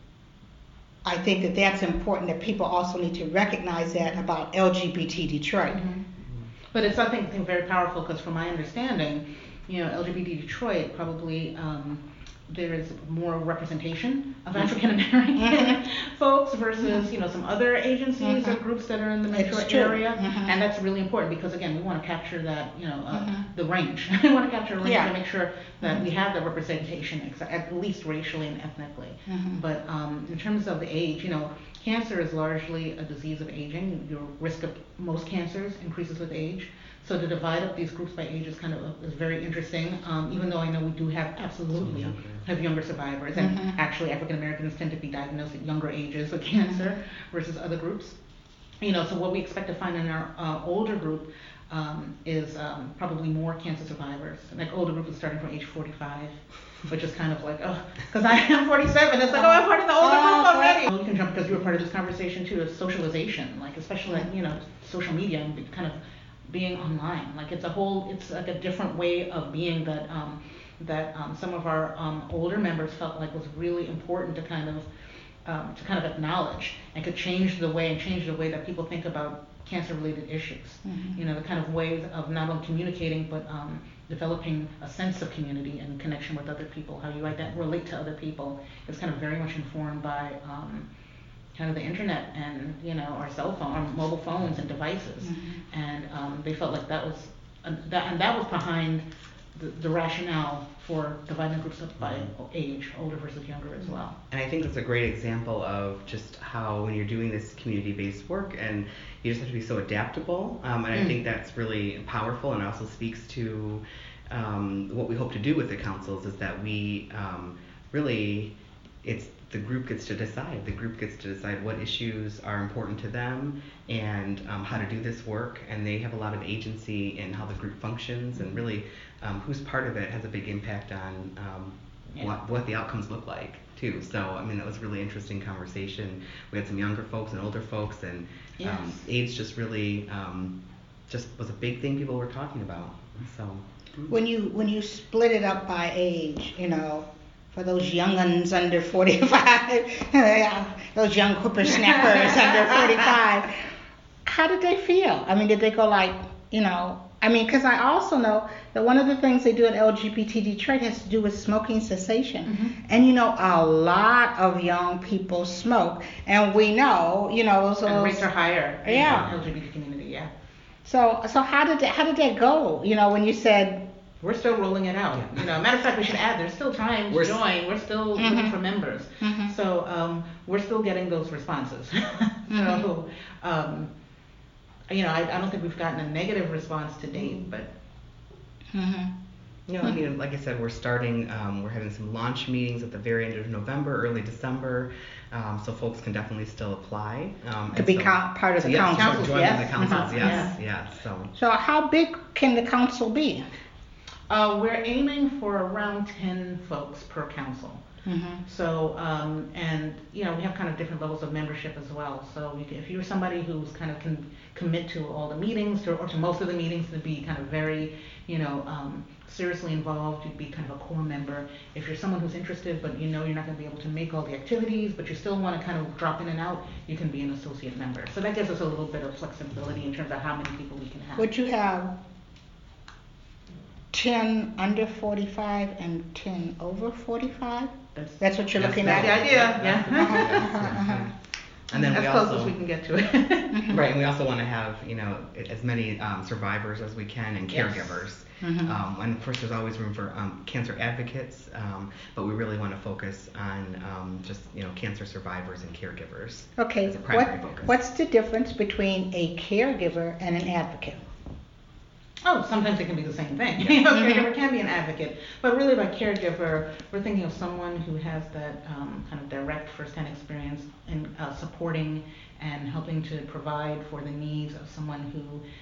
I think that that's important, that people also need to recognize that about L G B T Detroit. Mm-hmm. But it's something very powerful because from my understanding, you know, L G B T Detroit probably um, there is more representation of African American mm-hmm. folks versus, mm-hmm. you know, some other agencies mm-hmm. or groups that are in the metro area. Mm-hmm. And that's really important because, again, we want to capture that, you know, uh, mm-hmm. the range. We want to capture a range yeah. and make sure that mm-hmm. we have that representation, at least racially and ethnically. Mm-hmm. But um, in terms of the age, you know, cancer is largely a disease of aging. Your risk of most cancers increases with age. So to divide up these groups by age is kind of a, is very interesting. Um, even though I know we do have absolutely younger. have younger survivors, and mm-hmm. actually African Americans tend to be diagnosed at younger ages with cancer mm-hmm. versus other groups. You know, so what we expect to find in our uh, older group um, is um, probably more cancer survivors. Like older group is starting from age forty-five, which is kind of like, oh, because I am forty-seven. It's like, oh, I'm part of the older oh, group already. You can jump because you were part of this conversation too. Is socialization, like especially like you know social media and kind of being online. Like it's a whole, it's like a different way of being that um, that um, some of our um, older members felt like was really important to kind of um, to kind of acknowledge and could change the way and change the way that people think about cancer-related issues. Mm-hmm. You know, the kind of ways of not only communicating but um, developing a sense of community and connection with other people. How you ident- relate to other people is kind of very much informed by um, kind of the internet and you know our cell phone, our mobile phones and devices, mm-hmm. and um, they felt like that was uh, that and that was behind the, the rationale for dividing groups up by age, older versus younger as well. And I think that's a great example of just how when you're doing this community-based work, and you just have to be so adaptable. Um, and mm. I think that's really powerful, and also speaks to um, what we hope to do with the councils is that we um, really it's. The group gets to decide. The group gets to decide what issues are important to them and um, how to do this work. And they have a lot of agency in how the group functions, and really um, who's part of it has a big impact on um, yeah. what, what the outcomes look like too. So I mean that was a really interesting conversation. We had some younger folks and older folks, and yes. um, age just really um, just was a big thing people were talking about. So when you when you split it up by age, you know. For those young uns under forty-five, those young whippersnappers under forty-five, how did they feel? I mean, did they go like, you know, I mean, because I also know that one of the things they do at L G B T Detroit has to do with smoking cessation. Mm-hmm. And, you know, a lot of young people smoke. And we know, you know, those... And rates are higher yeah. in the L G B T community, yeah. So so how did that, how did that go, you know, when you said... We're still rolling it out. You know, matter of fact, we should add. There's still time to we're join. We're still mm-hmm. looking for members. Mm-hmm. So um, we're still getting those responses. so, mm-hmm. um, you know, I, I don't think we've gotten a negative response to date, but. Mm-hmm. You know, I mean, like I said, we're starting. Um, we're having some launch meetings at the very end of November, early December, um, so folks can definitely still apply um, to be so, part of the yes, council. Councils, join yes. the councils. Mm-hmm. Yes, yes. yes. So. So how big can the council be? Uh, we're aiming for around ten folks per council. Mm-hmm. So, um, and, you know, we have kind of different levels of membership as well. So you can, if you're somebody who's kind of can commit to all the meetings to, or to most of the meetings, to be kind of very, you know, um, seriously involved, you'd be kind of a core member. If you're someone who's interested, but you know you're not going to be able to make all the activities, but you still want to kind of drop in and out, you can be an associate member. So that gives us a little bit of flexibility in terms of how many people we can have. Would you have ten under forty-five and ten over forty-five? That's, that's what you're that's, looking that's at? That's the idea, yeah. uh-huh, uh-huh, uh-huh. And then as we close also, as we can get to it. right, and we also want to have, you know, as many um, survivors as we can and Yes. caregivers. Mhm. Um, and of course, there's always room for um, cancer advocates, um, but we really want to focus on um, just, you know, cancer survivors and caregivers Okay, as a primary what, focus. what's the difference between a caregiver and an advocate? Oh, sometimes it can be the same thing. Yeah. You know, Mhm. caregiver can be an advocate, but really by caregiver, we're thinking of someone who has that um, kind of direct firsthand experience in uh, supporting and helping to provide for the needs of someone who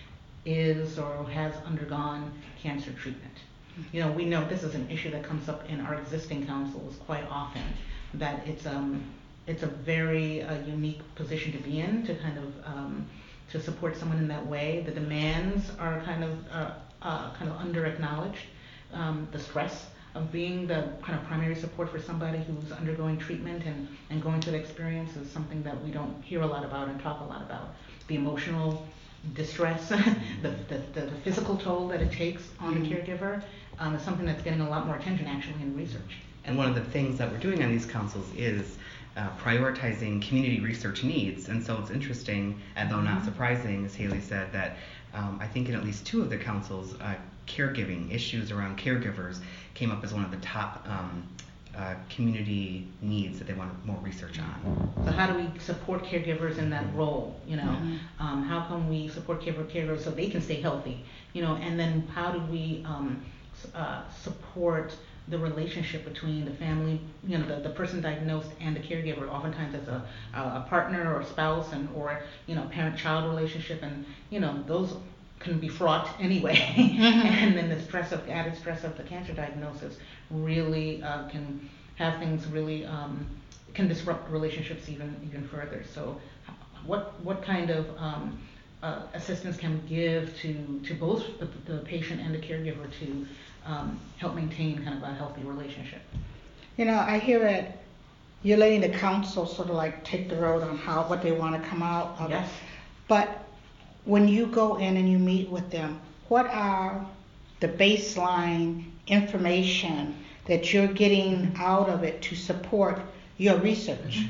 is or has undergone cancer treatment. You know, we know this is an issue that comes up in our existing councils quite often, that it's um it's a very uh, unique position to be in, to kind of um, to support someone in that way. The demands are kind of uh, uh, kind of under acknowledged. Um, the stress of being the kind of primary support for somebody who's undergoing treatment and, and going through the experience is something that we don't hear a lot about and talk a lot about. The emotional distress, the, the, the, the physical toll that it takes on the caregiver um, is something that's getting a lot more attention actually in research. And one of the things that we're doing on these councils is uh, prioritizing community research needs. And so it's interesting, and though not surprising, as Haley said, that um, I think in at least two of the councils, uh, caregiving, issues around caregivers came up as one of the top um, uh, community needs that they want more research on. So how do we support caregivers in that role? You know, Mhm. um, how can we support caregiver caregivers so they can stay healthy? You know, and then how do we um, s- uh, support the relationship between the family, you know, the, the person diagnosed and the caregiver? Oftentimes it's a, a partner or spouse and or you know parent-child relationship, and you know those can be fraught anyway. And then the stress of added stress of the cancer diagnosis really uh, can have things really um, can disrupt relationships even even further. So what what kind of um, uh, assistance can we give to to both the, the patient and the caregiver to um, help maintain kind of a healthy relationship? You know, I hear that you're letting the council sort of like take the road on how, what they want to come out of it. Yes. But when you go in and you meet with them, what are the baseline information that you're getting out of it to support your research?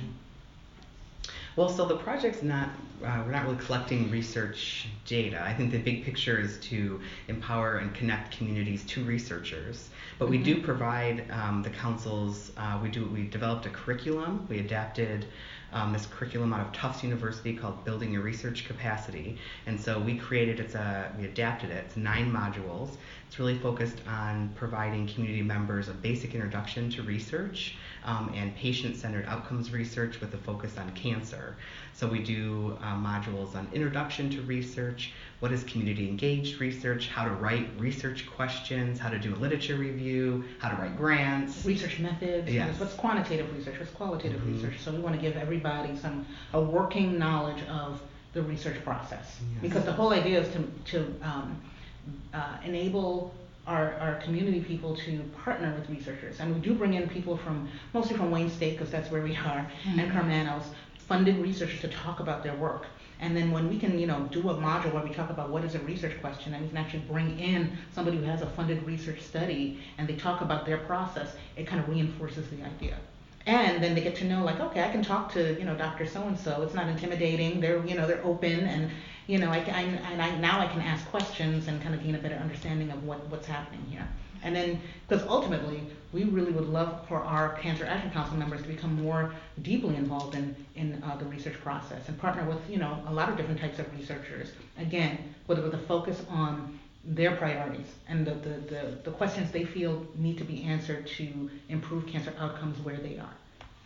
Well, so the project's not, uh, we're not really collecting research data. I think the big picture is to empower and connect communities to researchers. But we do provide um, the councils, uh, we do, we developed a curriculum. We adapted um, this curriculum out of Tufts University called Building Your Research Capacity. And so we created, it's a, we adapted it, it's nine modules. It's really focused on providing community members a basic introduction to research um, and patient-centered outcomes research with a focus on cancer. So we do uh, modules on introduction to research, what is community-engaged research, how to write research questions, how to do a literature review, how to write grants. Research methods, Yes. what's quantitative research, what's qualitative Mhm. research. So we want to give everybody some a working knowledge of the research process. Yes. Because the whole idea is to, to um, uh, enable our, our community people to partner with researchers. And we do bring in people from, mostly from Wayne State, because that's where we are, Mhm. and Carmanos, funded researchers to talk about their work. And then when we can, you know, do a module where we talk about what is a research question, and we can actually bring in somebody who has a funded research study, and they talk about their process, it kind of reinforces the idea. And then they get to know, like, okay, I can talk to, you know, Doctor So-and-so. It's not intimidating. They're, you know, they're open, and, you know, I, I, and I, now I can ask questions and kind of gain a better understanding of what, what's happening here. And then, because ultimately, we really would love for our Cancer Action Council members to become more deeply involved in, in uh, the research process and partner with, you know, a lot of different types of researchers. Again, with, with a focus on their priorities and the, the, the, the questions they feel need to be answered to improve cancer outcomes where they are.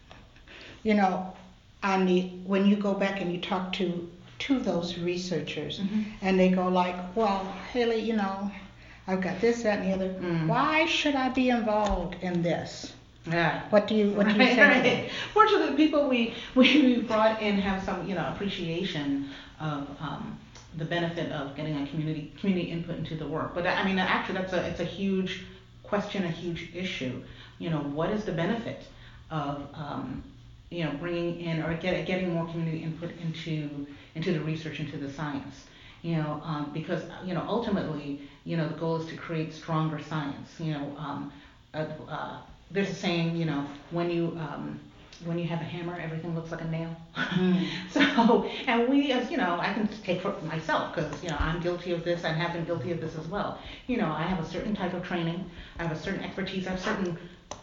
You know, on the, when you go back and you talk to, to those researchers, Mhm. and they go like, well, Haley, you know, I've got this, that, and the other. Mm. Why should I be involved in this? Yeah. What do you, what do you Right, say? right. Fortunately, the people we, we we brought in have some, you know, appreciation of um, the benefit of getting a community community input into the work. But I mean, actually, that's a it's a huge question, a huge issue. You know, what is the benefit of um, you know bringing in or get, getting more community input into into the research, into the science? You know, um, because you know ultimately, you know, the goal is to create stronger science. You know, um, uh, uh, there's a saying, you know, when you um, when you have a hammer, everything looks like a nail. Mm. So, and we, as you know, I can take for myself because you know I'm guilty of this. I have been guilty of this as well. You know, I have a certain type of training. I have a certain expertise. I have certain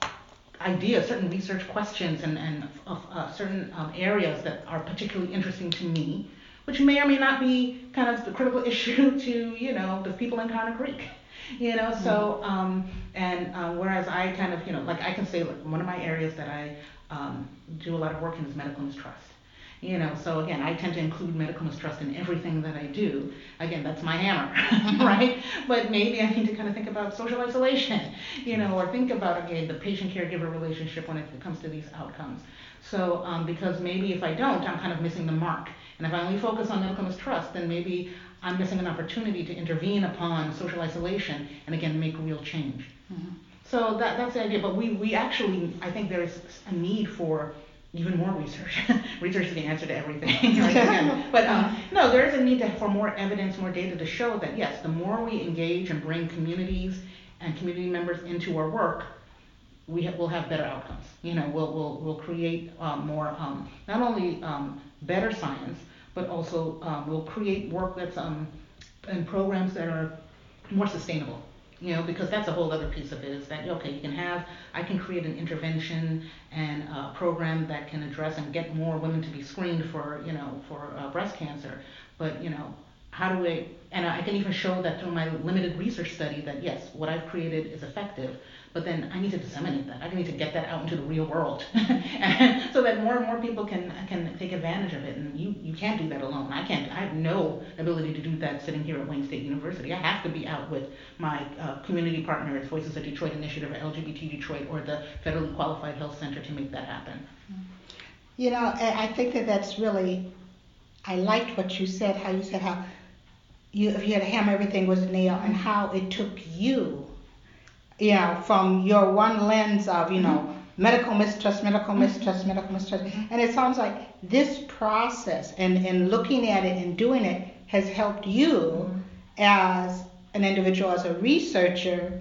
ideas, certain research questions, and and of uh, certain um, areas that are particularly interesting to me, which may or may not be kind of the critical issue to you know the people in Connor Creek. You know, so um, and uh, whereas I kind of you know like I can say like one of my areas that I um, do a lot of work in is medical mistrust. You know, so again, I tend to include medical mistrust in everything that I do. Again, that's my hammer, right? But maybe I need to kind of think about social isolation, you know, or think about, again, the patient-caregiver relationship when it comes to these outcomes. So, um, because maybe if I don't, I'm kind of missing the mark. And if I only focus on medical mistrust, then maybe I'm missing an opportunity to intervene upon social isolation and, again, make real change. Mm-hmm. So that, that's the idea. But we, we actually, I think there's a need for even more research. Research is the answer to everything. Right? Again. But um, no, there is a need to, for more evidence, more data to show that yes, the more we engage and bring communities and community members into our work, we ha- will have better outcomes. You know, we'll we'll we'll create um, more um, not only um, better science, but also um, we'll create work that's um, and programs that are more sustainable. You know, because that's a whole other piece of it is that, okay, you can have, I can create an intervention and a program that can address and get more women to be screened for, you know, for uh, breast cancer. But, you know, how do we, and I can even show that through my limited research study that, yes, what I've created is effective. But then I need to disseminate that. I need to get that out into the real world and so that more and more people can can take advantage of it. And you, you can't do that alone. I can't. I have no ability to do that sitting here at Wayne State University. I have to be out with my uh, community partners, Voices of Detroit Initiative, or L G B T Detroit, or the Federally Qualified Health Center to make that happen. You know, I think that that's really, I liked what you said, how you said how you, if you had a hammer, everything was a nail, and how it took you, you know, from your one lens of, you know, mm-hmm. medical mistrust, medical mistrust, mm-hmm. medical mistrust. Mm-hmm. And it sounds like this process and, and looking at it and doing it has helped you mm-hmm. as an individual, as a researcher,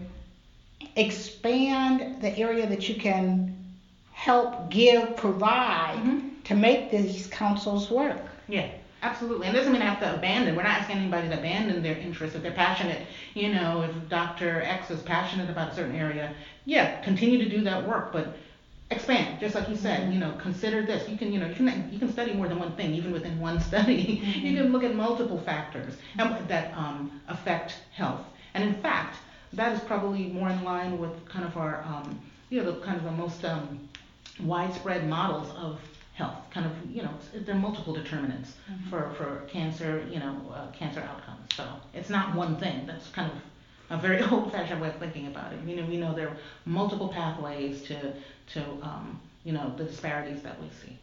expand the area that you can help, give, provide mm-hmm. to make these councils work. Yeah. Absolutely, and it doesn't mean I have to abandon. We're not asking anybody to abandon their interests. If they're passionate, you know, if Doctor X is passionate about a certain area, yeah, continue to do that work, but expand, just like you said, mm-hmm. you know, consider this. You can, you know, you can you can study more than one thing, even within one study. Mm-hmm. You can look at multiple factors that um, affect health. And in fact, that is probably more in line with kind of our, um, you know, the kind of the most um, widespread models of health, kind of, you know, there are multiple determinants mm-hmm. for, for cancer, you know, uh, cancer outcomes. So it's not one thing. That's kind of a very old-fashioned way of thinking about it. You know, we know there are multiple pathways to, to um, you know, the disparities that we see.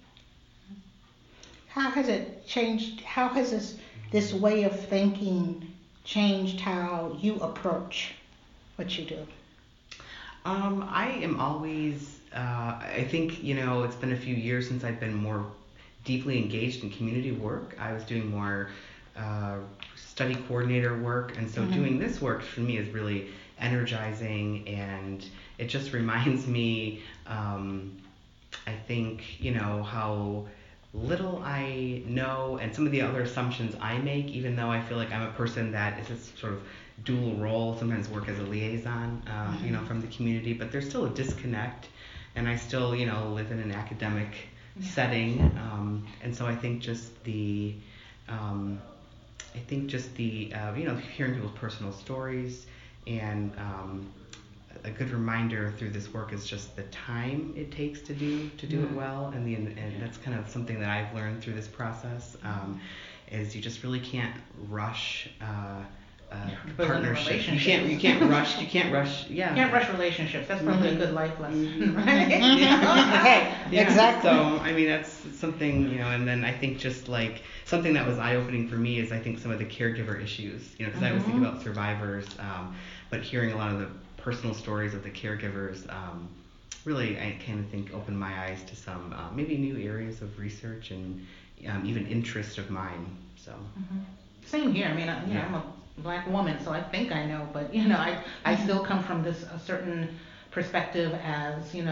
How has it changed, how has this, this way of thinking changed how you approach what you do? Um, I am always Uh, I think, you know, it's been a few years since I've been more deeply engaged in community work. I was doing more uh, study coordinator work, and so mm-hmm. doing this work for me is really energizing, and it just reminds me, um, I think, you know, how little I know and some of the other assumptions I make, even though I feel like I'm a person that is this sort of dual role, sometimes work as a liaison, um, mm-hmm. you know, from the community, but there's still a disconnect. And I still, you know, live in an academic setting, um, and so I think just the, um, I think just the, uh, you know, hearing people's personal stories, and um, a good reminder through this work is just the time it takes to do to do mm-hmm. it well, and the and that's kind of something that I've learned through this process, um, is you just really can't rush. Uh, Uh, partnership. You can't. You can't rush. You can't rush. Yeah. You can't rush relationships. That's probably mm-hmm. a good life lesson, mm-hmm. right? yeah. Okay. Yeah. Exactly. So I mean, that's something, you know. And then I think just like something that was eye-opening for me is I think some of the caregiver issues. You know, because mm-hmm. I was thinking about survivors, um, but hearing a lot of the personal stories of the caregivers, um, really, I kind of think opened my eyes to some uh, maybe new areas of research and um, even interest of mine. So. Mm-hmm. Same here. I mean, I, you yeah. know, I'm a Black woman, so I think I know, but you know, I I still come from this a certain perspective as, you know,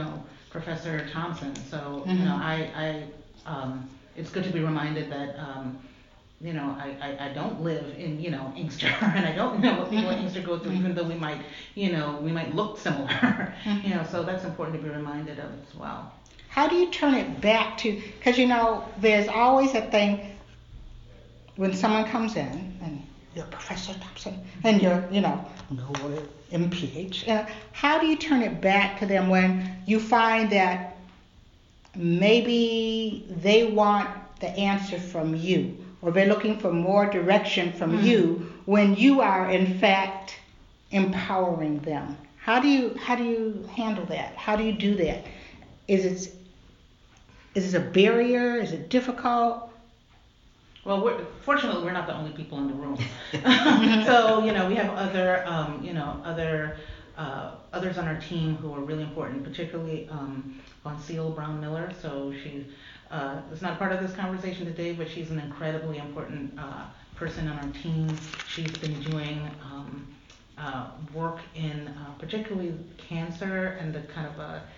Professor Thompson. So, Mm-hmm. you know, I, I um, it's good to be reminded that, um, you know, I, I, I don't live in, you know, Inkster, and I don't know what people in Inkster go through, even though we might, you know, we might look similar, you know, so that's important to be reminded of as well. How do you turn it back to, because, you know, there's always a thing when someone comes in, and you're Professor Thompson, and you're, you know, no M P H, uh, how do you turn it back to them when you find that maybe they want the answer from you, or they're looking for more direction from mm-hmm. you, when you are in fact empowering them? How do you how do you handle that? How do you do that? Is it is it a barrier? Is it difficult? Well, we're, fortunately, we're not the only people in the room. So, you know, we have other, um, you know, other uh, others on our team who are really important, particularly um, Bonseal Brown Miller. So she uh, is not part of this conversation today, but she's an incredibly important uh, person on our team. She's been doing um, uh, work in uh, particularly cancer and the kind of uh,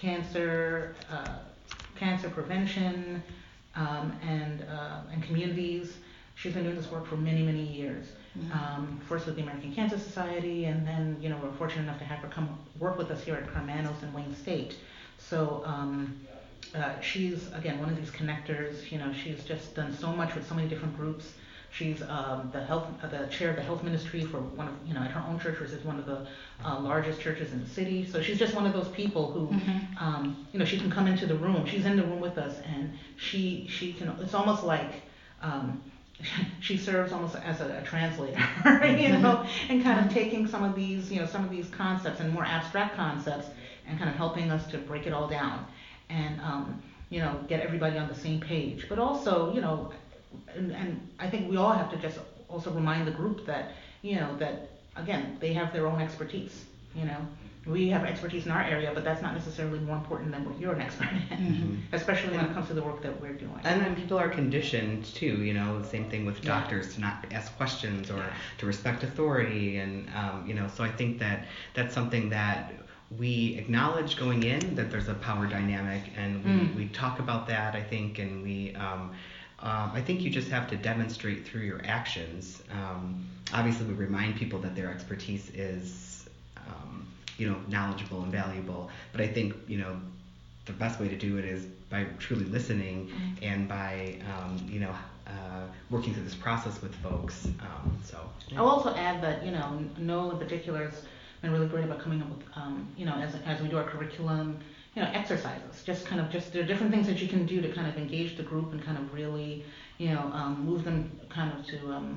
cancer uh, cancer prevention. Um, and uh, and communities. She's been doing this work for many, many years. Mm-hmm. Um, first with the American Cancer Society, and then, you know, we're fortunate enough to have her come work with us here at Karmanos in Wayne State. So um, uh, she's, again, one of these connectors. You know, she's just done so much with so many different groups. She's um, the health, uh, the chair of the health ministry for one of, you know, at her own church, which is one of the uh, largest churches in the city. So she's just one of those people who, mm-hmm. um, you know, she can come into the room. She's in the room with us, and she she can. It's almost like um, she serves almost as a, a translator, you know, and kind of taking some of these, you know, some of these concepts and more abstract concepts, and kind of helping us to break it all down, and um, you know, get everybody on the same page. But also, you know. And, and I think we all have to just also remind the group that, you know, that, again, they have their own expertise, you know. We have expertise in our area, but that's not necessarily more important than what you're an expert in, mm-hmm. especially when it comes to the work that we're doing. And then people are conditioned, too, you know, the same thing with doctors, yeah. to not ask questions or yeah. to respect authority. And, um, you know, so I think that that's something that we acknowledge going in, that there's a power dynamic, and we, mm. we talk about that, I think, and we... Um, Um, I think you just have to demonstrate through your actions. Um, obviously, we remind people that their expertise is, um, you know, knowledgeable and valuable. But I think, you know, the best way to do it is by truly listening mm-hmm. and by, um, you know, uh, working through this process with folks. Um, so yeah. I'll also add that, you know, Noel in particular has been really great about coming up with, um, you know, as as we do our curriculum. You know, exercises, just kind of just, there are different things that you can do to kind of engage the group and kind of really, you know, um, move them kind of to um,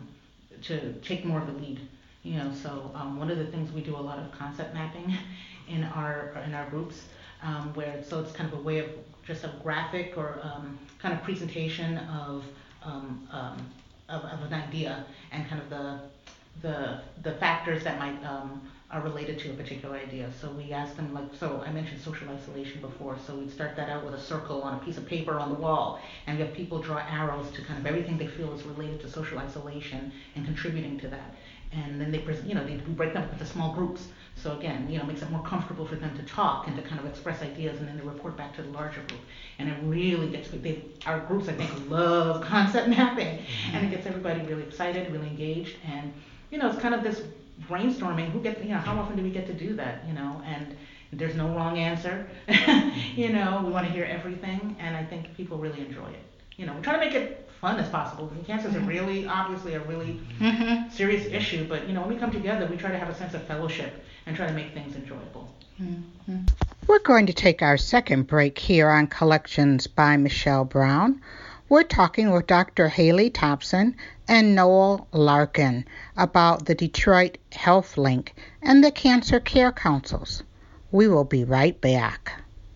to take more of the lead, you know. So um, one of the things we do a lot of concept mapping in our in our groups, um, where so it's kind of a way of just a graphic or um, kind of presentation of, um, um, of of an idea and kind of the the the factors that might um, are related to a particular idea. So we ask them, like, so I mentioned social isolation before, so we'd start that out with a circle on a piece of paper on the wall, and we have people draw arrows to kind of everything they feel is related to social isolation and contributing to that. And then they, you know, they break them up into small groups. So again, you know, makes it more comfortable for them to talk and to kind of express ideas, and then they report back to the larger group. And it really gets, they, our groups, I think, love concept mapping, mm-hmm. and it gets everybody really excited, really engaged, and, you know, it's kind of this brainstorming. Who gets, you know, how often do we get to do that, you know? And there's no wrong answer. You know, we want to hear everything, and I think people really enjoy it. You know, we try to make it fun as possible. Cancer is a really, obviously, a really mm-hmm. serious issue, but, you know, when we come together, we try to have a sense of fellowship and try to make things enjoyable. Mm-hmm. We're going to take our second break here on Collections by Michelle Brown. We're talking with Doctor Haley Thompson and Noel Larkin about the Detroit Health Link and the Cancer Care Councils. We will be right back.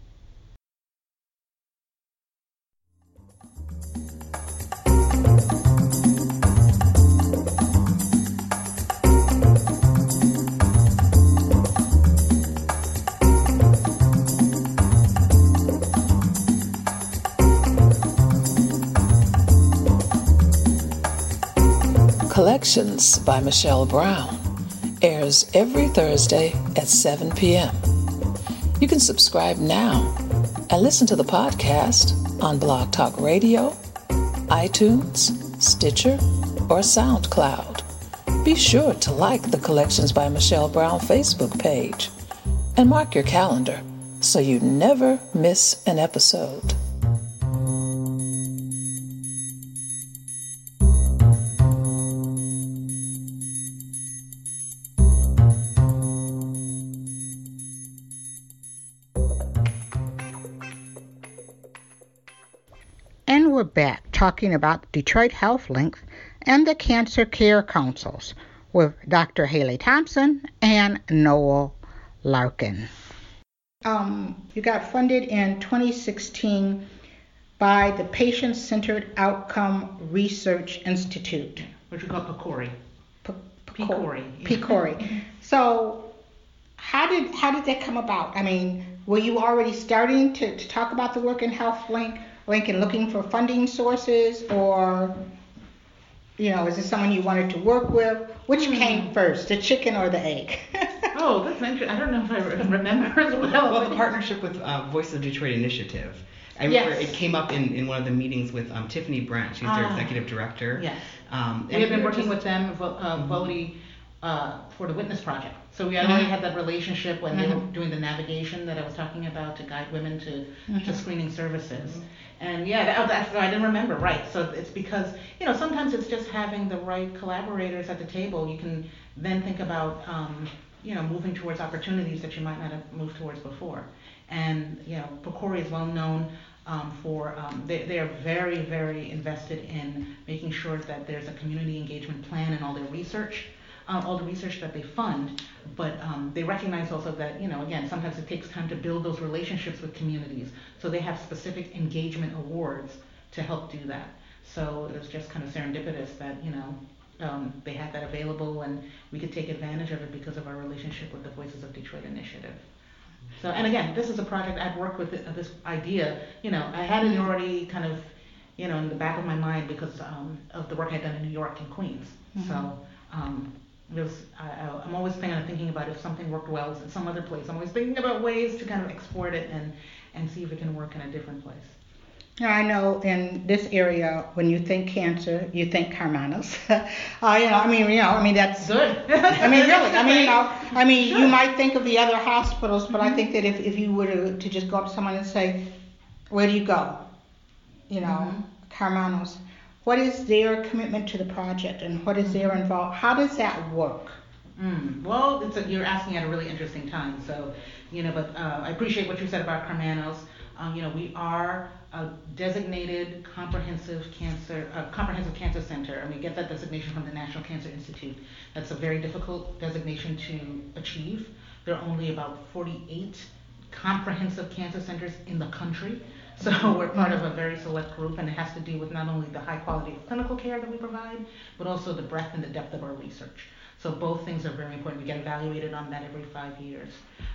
Collections by Michelle Brown airs every Thursday at seven p.m. You can subscribe now And listen to the podcast on Blog Talk Radio, iTunes, Stitcher, or SoundCloud. Be sure to like the Collections by Michelle Brown Facebook page and mark your calendar so you never miss an episode. And we're back talking about Detroit Health Link and the Cancer Care Councils with Doctor Haley Thompson and Noel Larkin. Um, you got funded in twenty sixteen by the Patient-Centered Outcome Research Institute, which we call PCORI. P- PCORI. PCORI. So, how did how did that come about? I mean, were you already starting to, to talk about the work in Health Link, Link and looking for funding sources, or you know, is this someone you wanted to work with? Which mm-hmm. came first, the chicken or the egg? Oh, that's interesting. I don't know if I remember as well. Well, the partnership with uh, Voice of Detroit Initiative. I remember yes. it came up in, in one of the meetings with um, Tiffany Brent. She's their uh, executive director. Yes. Um, we have been working just, with them, uh, Voti, uh, for the Witness Project. So we had already had that relationship when mm-hmm. they were doing the navigation that I was talking about to guide women to, mm-hmm. to screening services. Mm-hmm. And yeah, that, that's I didn't remember, right. So it's because, you know, sometimes it's just having the right collaborators at the table. You can then think about, um, you know, moving towards opportunities that you might not have moved towards before. And, you know, PCORI is well known um, for, um, they, they are very, very invested in making sure that there's a community engagement plan in all their research. Uh, all the research that they fund, but um, they recognize also that, you know, again, sometimes it takes time to build those relationships with communities. So they have specific engagement awards to help do that. So it was just kind of serendipitous that, you know, um, they had that available and we could take advantage of it because of our relationship with the Voices of Detroit Initiative. So, and again, this is a project I've worked with, uh, this idea, you know, I had it already kind of, you know, in the back of my mind because um, of the work I'd done in New York and Queens. Mm-hmm. So, um, It was, I, I'm always kind of thinking about if something worked well in some other place. I'm always thinking about ways to kind of export it and, and see if it can work in a different place. Yeah, I know in this area, when you think cancer, you think Karmanos. uh, you know, I mean, you know, I mean that's good. I mean, really, I mean, you know, I mean, sure. You might think of the other hospitals, but mm-hmm. I think that if, if you were to, to just go up to someone and say, where do you go? You know, mm-hmm. Karmanos. What is their commitment to the project and what is their involvement? How does that work? Mm, well, it's a, you're asking at a really interesting time. So, you know, but uh, I appreciate what you said about Karmanos. Um, you know, we are a designated comprehensive cancer, uh, comprehensive cancer center, and we get that designation from the National Cancer Institute. That's a very difficult designation to achieve. There are only about forty-eight comprehensive cancer centers in the country. So we're part of a very select group, and it has to do with not only the high quality of clinical care that we provide, but also the breadth and the depth of our research. So both things are very important. We get evaluated on that every five years.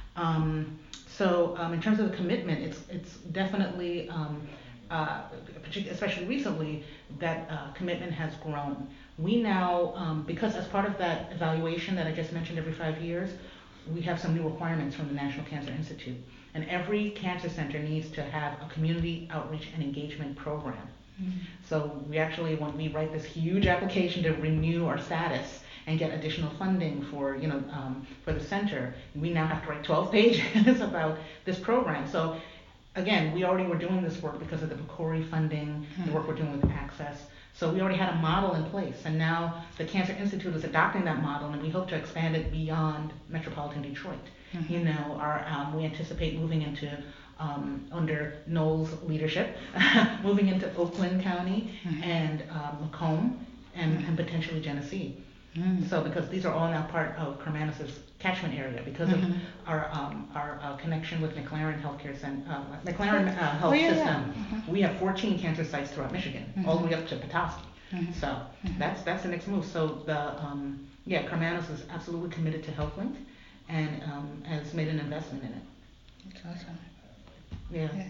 Um, so um, in terms of the commitment, it's it's definitely, um, uh, especially recently, that uh, commitment has grown. We now, um, because as part of that evaluation that I just mentioned every five years, we have some new requirements from the National Cancer Institute. And every cancer center needs to have a community outreach and engagement program. Mm-hmm. So we actually, when we write this huge application to renew our status and get additional funding for, you know, um, for the center, we now have to write twelve pages about this program. So again, we already were doing this work because of the PCORI funding, mm-hmm. the work we're doing with Access. So we already had a model in place, and now the Cancer Institute is adopting that model, and we hope to expand it beyond metropolitan Detroit. Mm-hmm. You know, our um, we anticipate moving into um, under Noel's leadership, moving into Oakland County mm-hmm. and um, Macomb and, mm-hmm. and potentially Genesee. Mm-hmm. So because these are all now part of Karmanos' catchment area because mm-hmm. of our um, our uh, connection with McLaren Healthcare Center, uh, McLaren uh, Health oh, yeah, System. Yeah. Mm-hmm. We have fourteen cancer sites throughout Michigan, mm-hmm. all the way up to Petoskey. Mm-hmm. So mm-hmm. that's that's the next move. So the um, yeah, Karmanos is absolutely committed to HealthLink and um, has made an investment in it. That's awesome. Yeah. yeah.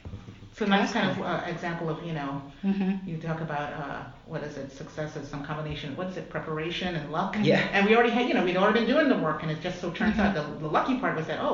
So nice kind of uh, example of, you know, mm-hmm. you talk about, uh, what is it, success is some combination, what is it, preparation and luck? Yeah. And we already had, you know, we'd already been doing the work, and it just so turns mm-hmm. out the, the lucky part was that, oh,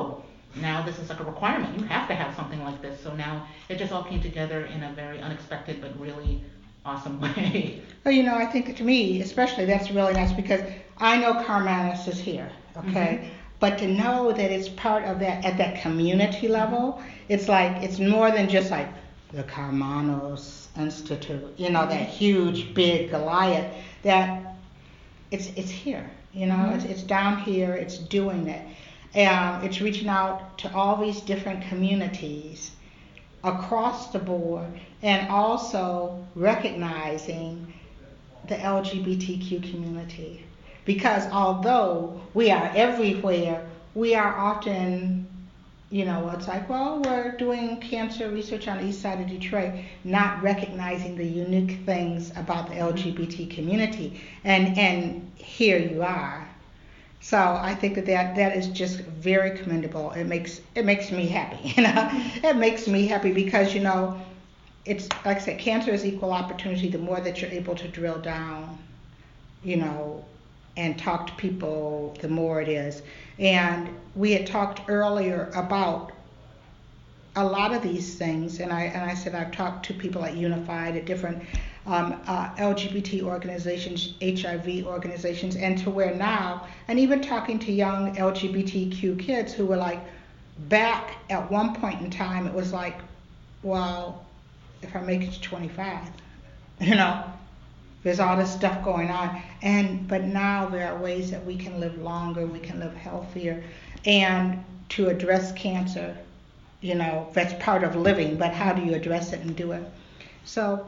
now this is like a requirement. You have to have something like this. So now it just all came together in a very unexpected but really awesome way. Well, you know, I think that to me, especially, that's really nice because I know Carmanis is here, okay? Mm-hmm. But to know that it's part of that, at that community level, it's like, it's more than just like the Carmanos Institute, you know, that huge, big Goliath, that it's it's here, you know, mm-hmm. it's, it's down here, it's doing it. And it's reaching out to all these different communities across the board, and also recognizing the L G B T Q community. Because although we are everywhere, we are often, you know, it's like, well, we're doing cancer research on the east side of Detroit, not recognizing the unique things about the L G B T community. And and here you are. So I think that, that that is just very commendable. It makes it makes me happy, you know. It makes me happy because, you know, it's like I said, cancer is equal opportunity. The more that you're able to drill down, you know, and talk to people, the more it is. And we had talked earlier about a lot of these things, and I and I said I've talked to people at Unified, at different um, uh, L G B T organizations, H I V organizations, and to where now, and even talking to young L G B T Q kids who were like, back at one point in time, it was like, well, if I make it to twenty-five, you know, there's all this stuff going on, and but now there are ways that we can live longer, we can live healthier, and to address cancer, you know, that's part of living, but how do you address it and do it? So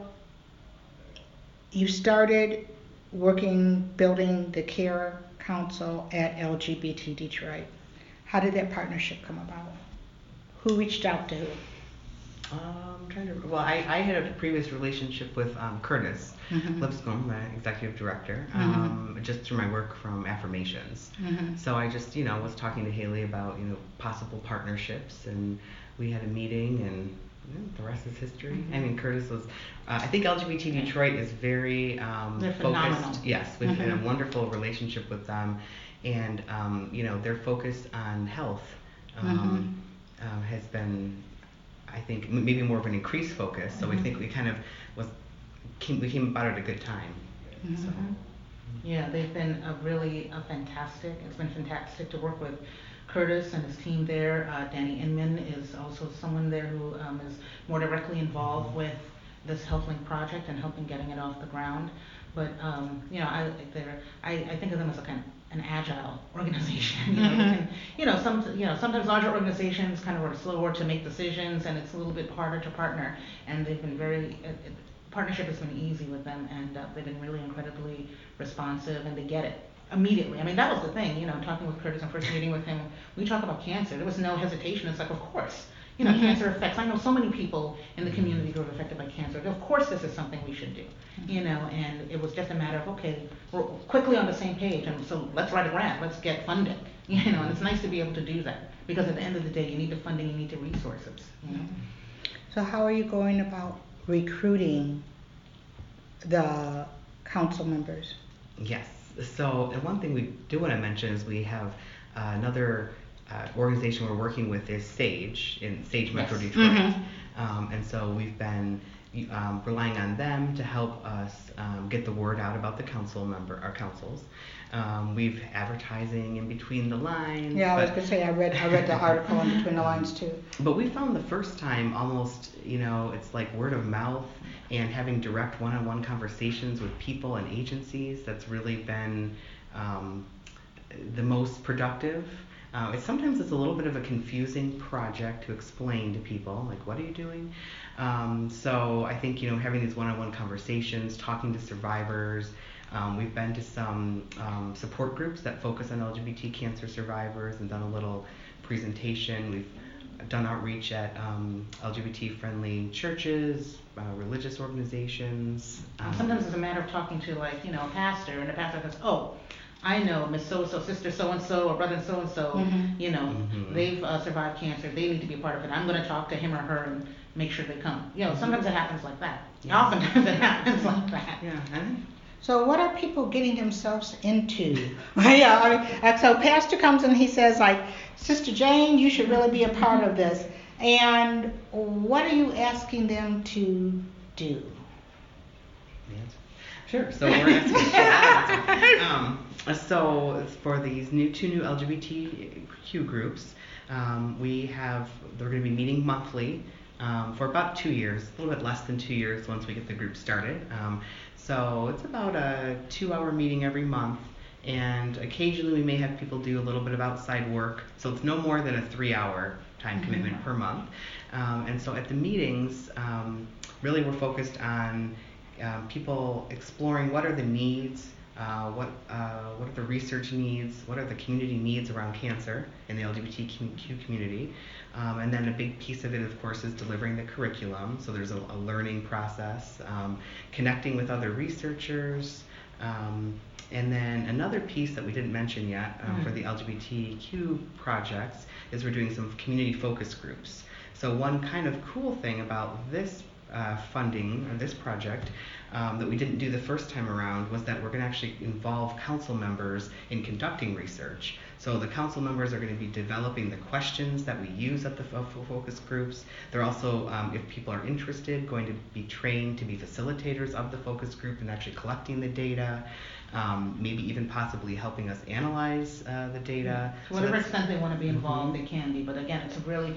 you started working, building the Care Council at L G B T Detroit. How did that partnership come about? Who reached out to who? Um, I'm trying to. Well, I, I had a previous relationship with um, Curtis mm-hmm. Lipscomb, my executive director, mm-hmm. um, just through my work from Affirmations. Mm-hmm. So I just, you know, was talking to Haley about, you know, possible partnerships, and we had a meeting, and you know, the rest is history. Mm-hmm. I mean, Curtis was. Uh, I think L G B T Detroit is very um, they're focused. Phenomenal. Yes, we've mm-hmm. had a wonderful relationship with them, and um, you know, their focus on health um, mm-hmm. uh, has been, I think, maybe more of an increased focus. So mm-hmm. we think we kind of was came, we came about at a good time. Mm-hmm. So. Yeah, they've been a really a fantastic. It's been fantastic to work with Curtis and his team there. Uh, Danny Inman is also someone there who um, is more directly involved with this HealthLink project and helping getting it off the ground. But um, you know, I they're I, I think of them as a kind of an agile organization. You know, mm-hmm. and, you know, some you know sometimes larger organizations kind of are slower to make decisions, and it's a little bit harder to partner. And they've been very it, it, partnership has been easy with them, and uh, they've been really incredibly responsive, and they get it immediately. I mean, that was the thing. You know, talking with Curtis and first meeting with him, we talk about cancer. There was no hesitation. It's like, of course. You know, mm-hmm. cancer affects, I know so many people in the community who are affected by cancer. Of course this is something we should do, you know, and it was just a matter of, okay, we're quickly on the same page, and so let's write a grant, let's get funding, you know, and it's nice to be able to do that, because at the end of the day, you need the funding, you need the resources, you know. So how are you going about recruiting the council members? Yes, so and one thing we do want to mention is we have uh, another Uh, organization we're working with is SAGE in SAGE Metro yes. Detroit, mm-hmm. um, and so we've been um, relying on them to help us um, get the word out about the council member, our councils. Um, we've advertising in between the lines. Yeah, I was gonna say I read I read the article in between the lines too. But we found the first time almost, you know, it's like word of mouth and having direct one-on-one conversations with people and agencies. That's really been um, the most productive. Uh, it's sometimes it's a little bit of a confusing project to explain to people, like, what are you doing? Um, so I think, you know, having these one-on-one conversations, talking to survivors. Um, we've been to some um, support groups that focus on L G B T cancer survivors and done a little presentation. We've done outreach at um, L G B T-friendly churches, uh, religious organizations. Um, sometimes it's a matter of talking to, like, you know, a pastor, and the pastor goes, oh, I know Miss So-and-so, Sister So-and-so, or Brother So-and-so, mm-hmm. you know, mm-hmm. they've uh, survived cancer. They need to be a part of it. I'm going to talk to him or her and make sure they come. You know, sometimes it happens like that. Yeah. Oftentimes it happens like that. Yeah, and So what are people getting themselves into? Yeah, I mean, and so Pastor comes and he says, like, Sister Jane, you should really be a part of this. And what are you asking them to do? Yes. Sure. So we're asking. um, so for these new two new L G B T Q groups, um, we have they're going to be meeting monthly um, for about two years, a little bit less than two years once we get the group started. Um, so it's about a two-hour meeting every month, and occasionally we may have people do a little bit of outside work. So it's no more than a three-hour time mm-hmm. commitment per month. Um, and so at the meetings, um, really we're focused on um, people exploring what are the needs, uh, what uh, what are the research needs, what are the community needs around cancer in the L G B T Q community. Um, and then a big piece of it, of course, is delivering the curriculum. So there's a, a learning process, um, connecting with other researchers. Um, and then another piece that we didn't mention yet um, mm-hmm. for the L G B T Q projects is we're doing some community focus groups. So one kind of cool thing about this uh, funding, or this project, um, that we didn't do the first time around was that we're going to actually involve council members in conducting research. So the council members are going to be developing the questions that we use at the focus groups. They're also, um, if people are interested, going to be trained to be facilitators of the focus group and actually collecting the data, um, maybe even possibly helping us analyze uh, the data. To whatever so extent they want to be involved, mm-hmm. they can be. But again, it's a really,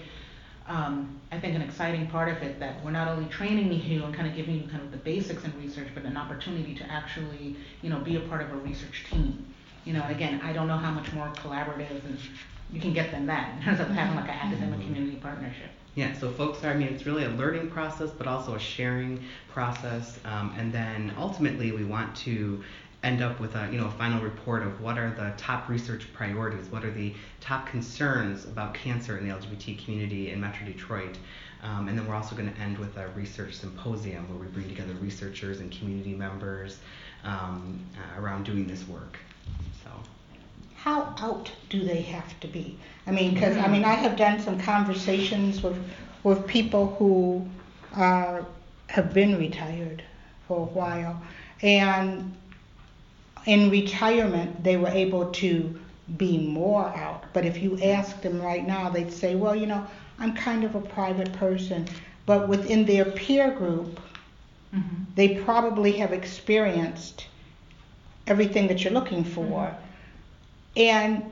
um, I think, an exciting part of it that we're not only training you and kind of giving you kind of the basics in research, but an opportunity to actually, you know, be a part of a research team. You know, again, I don't know how much more collaborative and you can get than that in terms of having like an academic community partnership. Yeah, so folks are, I mean, it's really a learning process, but also a sharing process. Um, and then ultimately we want to end up with a, you know, a final report of what are the top research priorities, what are the top concerns about cancer in the L G B T community in Metro Detroit. Um, and then we're also going to end with a research symposium where we bring together researchers and community members um, uh, around doing this work. So, how out do they have to be? I mean, because I mean, I have done some conversations with with people who are have been retired for a while, and in retirement they were able to be more out. But if you ask them right now, they'd say, well, you know, I'm kind of a private person. But within their peer group, mm-hmm. they probably have experienced everything that you're looking for. Mm-hmm. And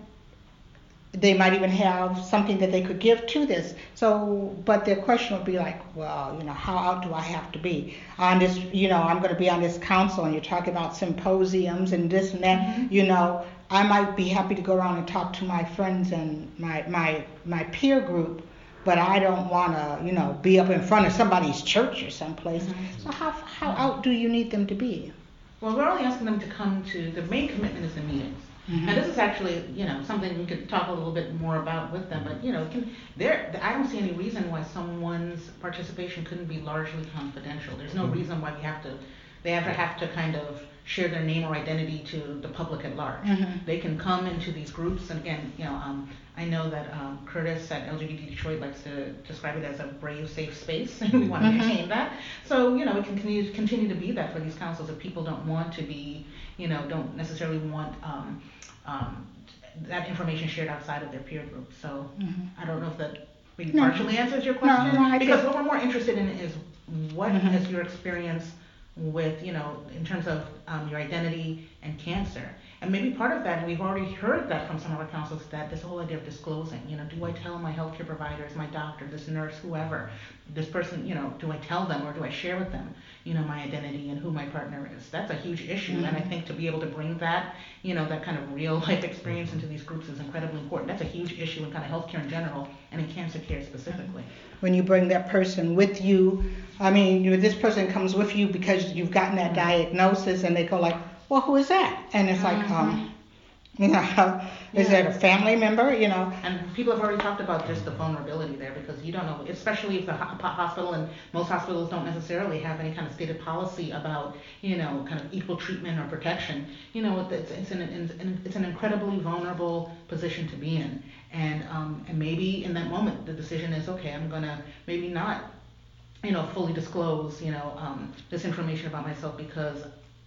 they might even have something that they could give to this. So, but their question would be like, well, you know, how out do I have to be on this? You know, I'm going to be on this council, and you're talking about symposiums and this and that. Mm-hmm. You know, I might be happy to go around and talk to my friends and my my my peer group, but I don't want to, you know, be up in front of somebody's church or someplace. Mm-hmm. So how how out do you need them to be? Well, we're only asking them to come to, the main commitment is the meetings. Mm-hmm. And this is actually, you know, something we could talk a little bit more about with them. But, you know, can, there, I don't see any reason why someone's participation couldn't be largely confidential. There's no mm-hmm. reason why we have to, they ever have to kind of share their name or identity to the public at large. Mm-hmm. They can come into these groups, and again, you know, um, I know that um, Curtis at L G B T Detroit likes to describe it as a brave, safe space, and we want to mm-hmm. maintain that. So, you know, it can continue, continue to be that for these councils if people don't want to be, you know, don't necessarily want um, um, that information shared outside of their peer group. So mm-hmm. I don't know if that maybe no. partially answers your question. No, no, because what we're more interested in is what mm-hmm. is your experience with, you know, in terms of um, your identity and cancer. And maybe part of that, and we've already heard that from some of our councils, that this whole idea of disclosing, you know, do I tell my healthcare providers, my doctor, this nurse, whoever, this person, you know, do I tell them or do I share with them, you know, my identity and who my partner is? That's a huge issue. Mm-hmm. And I think to be able to bring that, you know, that kind of real life experience into these groups is incredibly important. That's a huge issue in kind of healthcare in general and in cancer care specifically. When you bring that person with you, I mean, you, this person comes with you because you've gotten that diagnosis, and they go like, well, who is that? And it's like, mm-hmm. um, you know, is yeah. that a family member, you know? And people have already talked about just the vulnerability there, because you don't know, especially if the hospital, and most hospitals don't necessarily have any kind of stated policy about, you know, kind of equal treatment or protection. You know, it's, it's, an, it's an incredibly vulnerable position to be in. And, um, and maybe in that moment, the decision is, okay, I'm going to maybe not, you know, fully disclose, you know, um, this information about myself because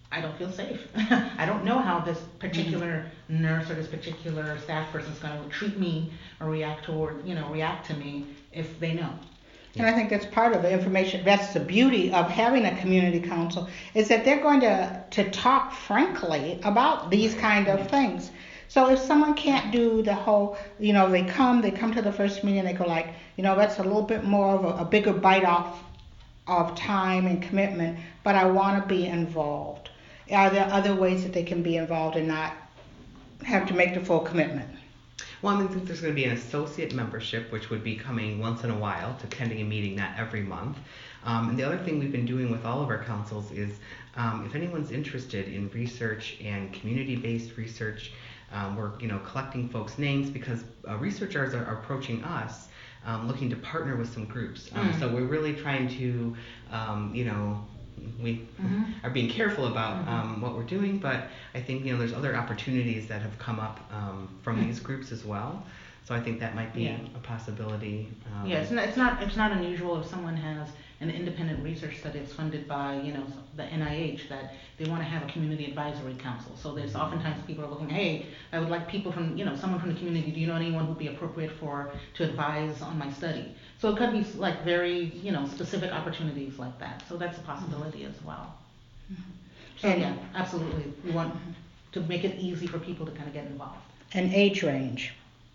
I don't feel safe. I don't know how this particular mm-hmm. nurse or this particular staff person is going to treat me or react toward, you know, react to me if they know. And I think that's part of the information. That's the beauty of having a community council, is that they're going to, to talk frankly about these kind of things. So if someone can't do the whole, you know, they come, they come to the first meeting, they go like, you know, that's a little bit more of a, a bigger bite off of time and commitment, but I want to be involved. Are there other ways that they can be involved and not have to make the full commitment? Well, I think there's going to be an associate membership, which would be coming once in a while to attending a meeting, not every month. Um, and the other thing we've been doing with all of our councils is um, if anyone's interested in research and community-based research, um, we're you know collecting folks' names because uh, researchers are, are approaching us um, looking to partner with some groups. Um, mm. So we're really trying to, um, you know, we mm-hmm. are being careful about mm-hmm. um, what we're doing, but I think you know there's other opportunities that have come up um, from mm-hmm. these groups as well. So I think that might be yeah. a possibility. Um, yeah, it's not, it's not it's not unusual if someone has an independent research study that's funded by you know the N I H that they want to have a community advisory council. So there's mm-hmm. oftentimes people are looking, hey, I would like people from you know someone from the community. Do you know anyone who'd be appropriate for to advise on my study? So it could be like very you know specific opportunities like that. So that's a possibility mm-hmm. as well. Mm-hmm. So and, yeah, absolutely, we want mm-hmm. to make it easy for people to kind of get involved. An age range.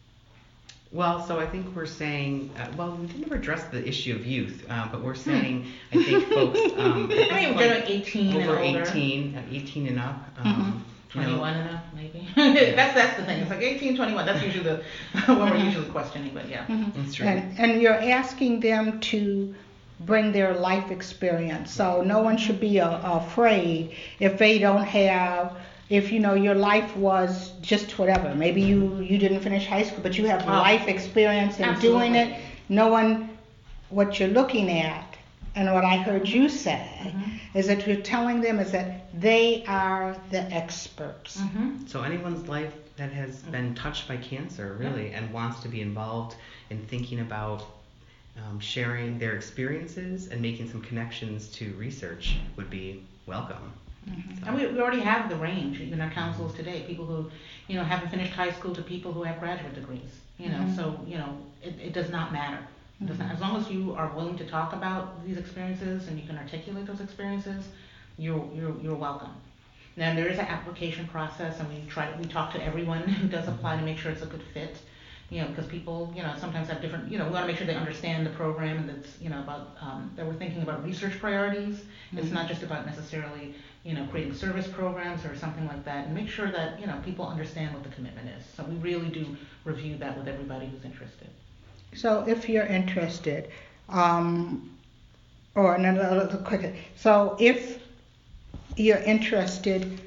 Well, so I think we're saying, uh, well, we didn't ever address the issue of youth, uh, but we're saying, I think folks, um, I mean, we're like eighteen over and older. eighteen, uh, eighteen and up. Um, mm-hmm. twenty-one you know. And up, maybe. Yeah. that's that's the thing. It's like eighteen, twenty-one. That's usually the what we're usually questioning, but yeah. Mm-hmm. That's true. And, and you're asking them to bring their life experience. So no one should be uh, afraid if they don't have. If you know your life was just whatever, maybe you, you didn't finish high school, but you have oh, life experience in absolutely. doing it. No one, what you're looking at, and what I heard you say, mm-hmm. is that you're telling them is that they are the experts. Mm-hmm. So anyone's life that has been touched by cancer, really, yeah. and wants to be involved in thinking about um, sharing their experiences and making some connections to research would be welcome. Mm-hmm. And we, we already have the range in our councils today, people who, you know, haven't finished high school to people who have graduate degrees, you know, mm-hmm. so, you know, it, it does not matter. It does not, as long as you are willing to talk about these experiences and you can articulate those experiences, you're, you're, you're welcome. Now, there is an application process, and we try, we talk to everyone who does apply to make sure it's a good fit. You know, because people, you know, sometimes have different, you know, we want to make sure they understand the program and that's, you know, about, um, that we're thinking about research priorities. Mm-hmm. It's not just about necessarily, you know, creating service programs or something like that, and make sure that, you know, people understand what the commitment is. So we really do review that with everybody who's interested. So if you're interested, um, or another quick, so if you're interested,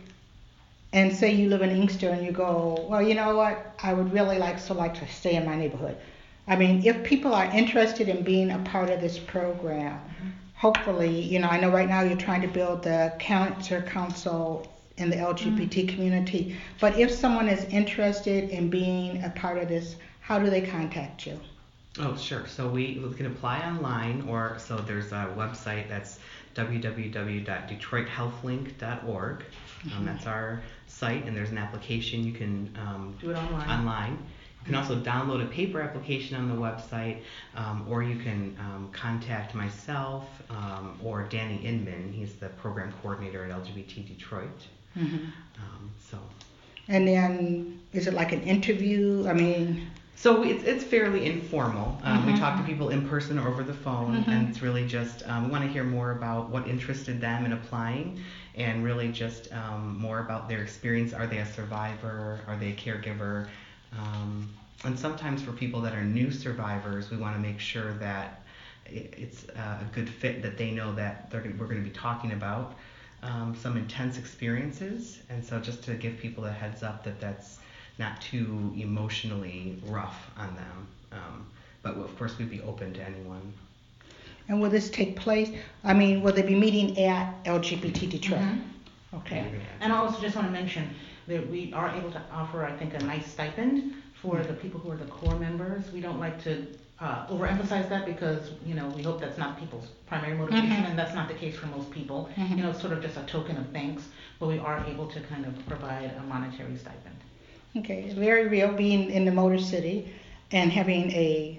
and say you live in Inkster and you go, well, you know what, I would really like so like to stay in my neighborhood. I mean, if people are interested in being a part of this program, mm-hmm. hopefully, you know, I know right now you're trying to build the Cancer Council in the L G B T mm-hmm. community, but if someone is interested in being a part of this, how do they contact you? Oh, sure. So we, we can apply online, or so there's a website that's w w w dot detroit health link dot org. Mm-hmm. Um, that's our site, and there's an application you can um, do it online. online. You can also download a paper application on the website, um, or you can um, contact myself um, or Danny Inman. He's the program coordinator at L G B T Detroit. Mm-hmm. Um, so. And then, is it like an interview? I mean. So it's it's fairly informal. Um, mm-hmm. We talk to people in person or over the phone, mm-hmm. and it's really just um, we want to hear more about what interested them in applying, and really just um, more about their experience. Are they a survivor? Are they a caregiver? Um, and sometimes for people that are new survivors, we want to make sure that it, it's uh, a good fit, that they know that they're, we're going to be talking about um, some intense experiences, and so just to give people a heads up that that's not too emotionally rough on them. Um, but of course, we'd be open to anyone. And will this take place? I mean, will they be meeting at L G B T Detroit? Mm-hmm. Okay. And I also just want to mention that we are able to offer, I think, a nice stipend for mm-hmm. the people who are the core members. We don't like to uh, overemphasize that because, you know, we hope that's not people's primary motivation, Mhm. and that's not the case for most people. Mhm. You know, it's sort of just a token of thanks, but we are able to kind of provide a monetary stipend. Okay, it's very real being in the Motor City and having a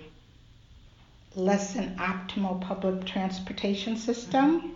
less than optimal public transportation system.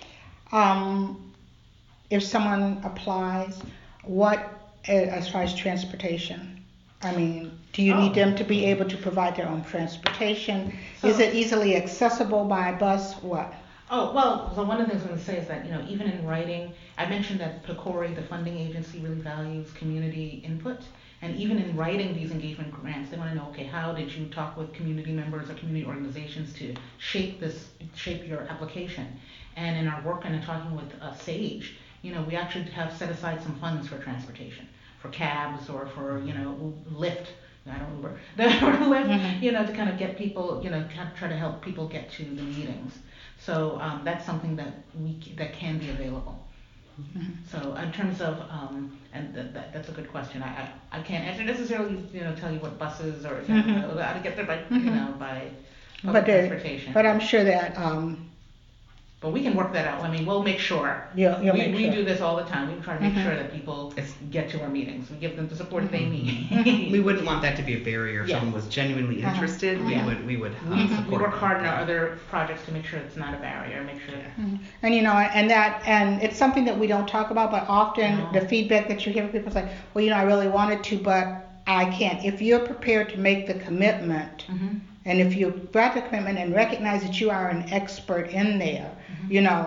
Um, if someone applies, what, as far as transportation? I mean, do you need Oh. them to be able to provide their own transportation? So- Is it easily accessible by bus? What? Oh, well, so one of the things I was going to say is that, you know, even in writing, I mentioned that PCORI, the funding agency, really values community input. And even in writing these engagement grants, they want to know, okay, how did you talk with community members or community organizations to shape this, shape your application? And in our work and in talking with uh, SAGE, you know, we actually have set aside some funds for transportation, for cabs or for, you know, Lyft. I don't Uber, or Lyft, Mhm. you know, to kind of get people, you know, kind of try to help people get to the meetings. So um, that's something that we c- that can be available. Mhm. So in terms of, um, and th- that, that's a good question. I, I I can't answer necessarily, you know, tell you what buses or you know, Mhm. how to get there by, you Mhm. know, by public But, there- transportation. but I'm sure that um, But we can work that out. I mean, we'll make sure. You'll- you'll we, make we sure. do this all the time. We try to make Mhm. sure that people get to our meetings. We give them the support they need. We wouldn't want that to be a barrier. If Yeah. someone was genuinely Uh-huh. interested, we Yeah. would we would uh, We, support we work them. hard in our other projects to make sure it's not a barrier. Make sure. Mhm. And you know, and that, and it's something that we don't talk about, but often No. the feedback that you hear from people say, well, you know, I really wanted to, but I can't. If you're prepared to make the commitment, Mm-hmm. and if you brought the commitment and recognize that you are an expert in there, Mm-hmm. you know,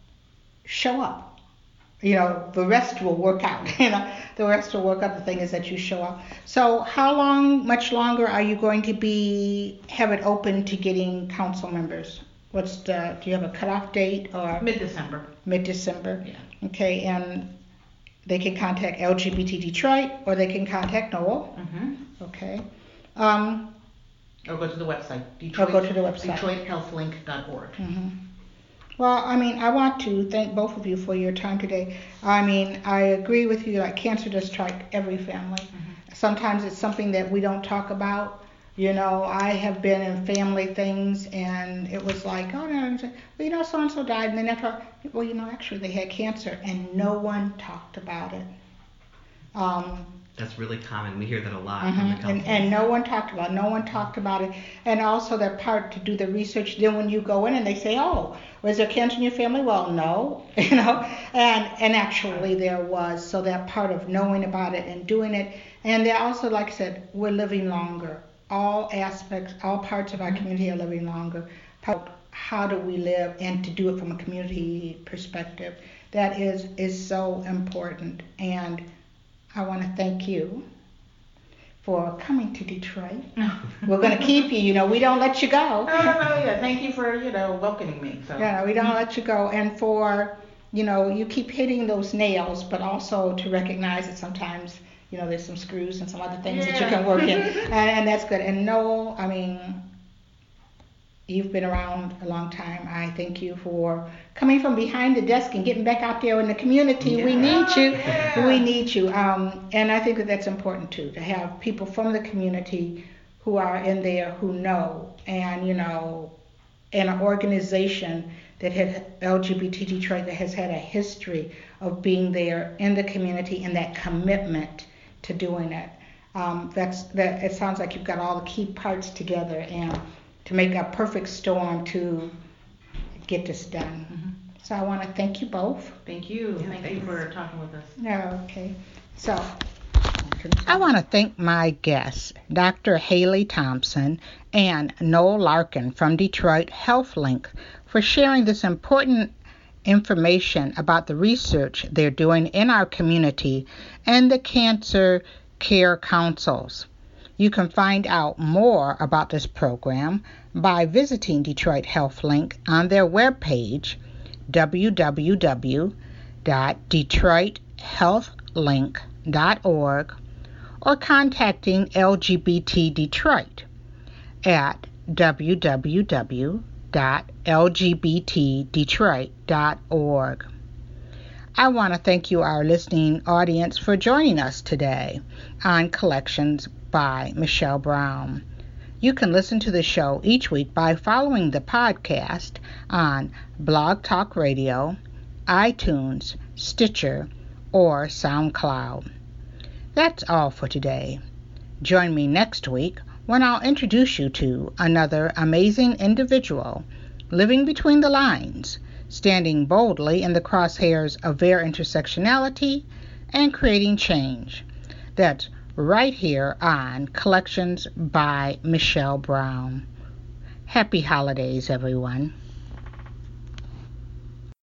show up. You know, the rest will work out. You know, the rest will work out. The thing is that you show up. So, how long, much longer, are you going to be have it open to getting council members? What's the? Do you have a cutoff date or Mid-December. mid-December? Yeah. Okay, and they can contact L G B T Detroit or they can contact Noel. Mm-hmm. Okay. Um, Or go to the website. Or Detroit, go to the website. Detroit Health Link dot org. mhm. Well, I mean, I want to thank both of you for your time today. I mean, I agree with you, like cancer does strike every family. Mm-hmm. Sometimes it's something that we don't talk about. You know, I have been in family things and it was like, oh, no, well, you know, so-and-so died. And then after, well, you know, actually they had cancer and no one talked about it. Um, That's really common. We hear that a lot from the Mhm. council. And, and no one talked about it. No one talked about it. And also that part to do the research. Then when you go in and they say, oh, was there cancer in your family? Well, no, you know. And and actually there was. So that part of knowing about it and doing it. And they also, like I said, we're living longer. All aspects, all parts of our community are living longer. How, how do we live and to do it from a community perspective? That is is so important. And I want to thank you for coming to Detroit. We're going to keep you, you know, we don't let you go. No, no, no, yeah. Thank you for, you know, welcoming me. So. Yeah, we don't let you go. And for, you know, you keep hitting those nails, but also to recognize that sometimes, you know, there's some screws and some other things that you Yeah. can work in. And, and that's good. And Noel, I mean, you've been around a long time. I thank you for coming from behind the desk and getting back out there in the community. We Yeah. need you. Yeah. We need you. Um, and I think that that's important too, to have people from the community who are in there who know, and, you know, and an organization that had L G B T Detroit that has had a history of being there in the community and that commitment to doing it. Um, that's that. It sounds like you've got all the key parts together and to make a perfect storm to get this done. Mhm. So I want to thank you both. Thank you. Yeah, Thank thanks. you for talking with us. Yeah, okay. So I want to thank my guests, Doctor Haley Thompson and Noel Larkin from Detroit HealthLink, for sharing this important information about the research they're doing in our community and the Cancer Care Councils. You can find out more about this program by visiting Detroit HealthLink on their webpage, w w w dot detroit health link dot org, or contacting L G B T Detroit at w w w dot l g b t detroit dot org. I want to thank you, our listening audience, for joining us today on Collections by Michelle Brown. You can listen to the show each week by following the podcast on Blog Talk Radio, iTunes, Stitcher, or SoundCloud. That's all for today. Join me next week when I'll introduce you to another amazing individual living between the lines, standing boldly in the crosshairs of their intersectionality and creating change. That's right here on Collections by Michelle Brown. Happy holidays, everyone.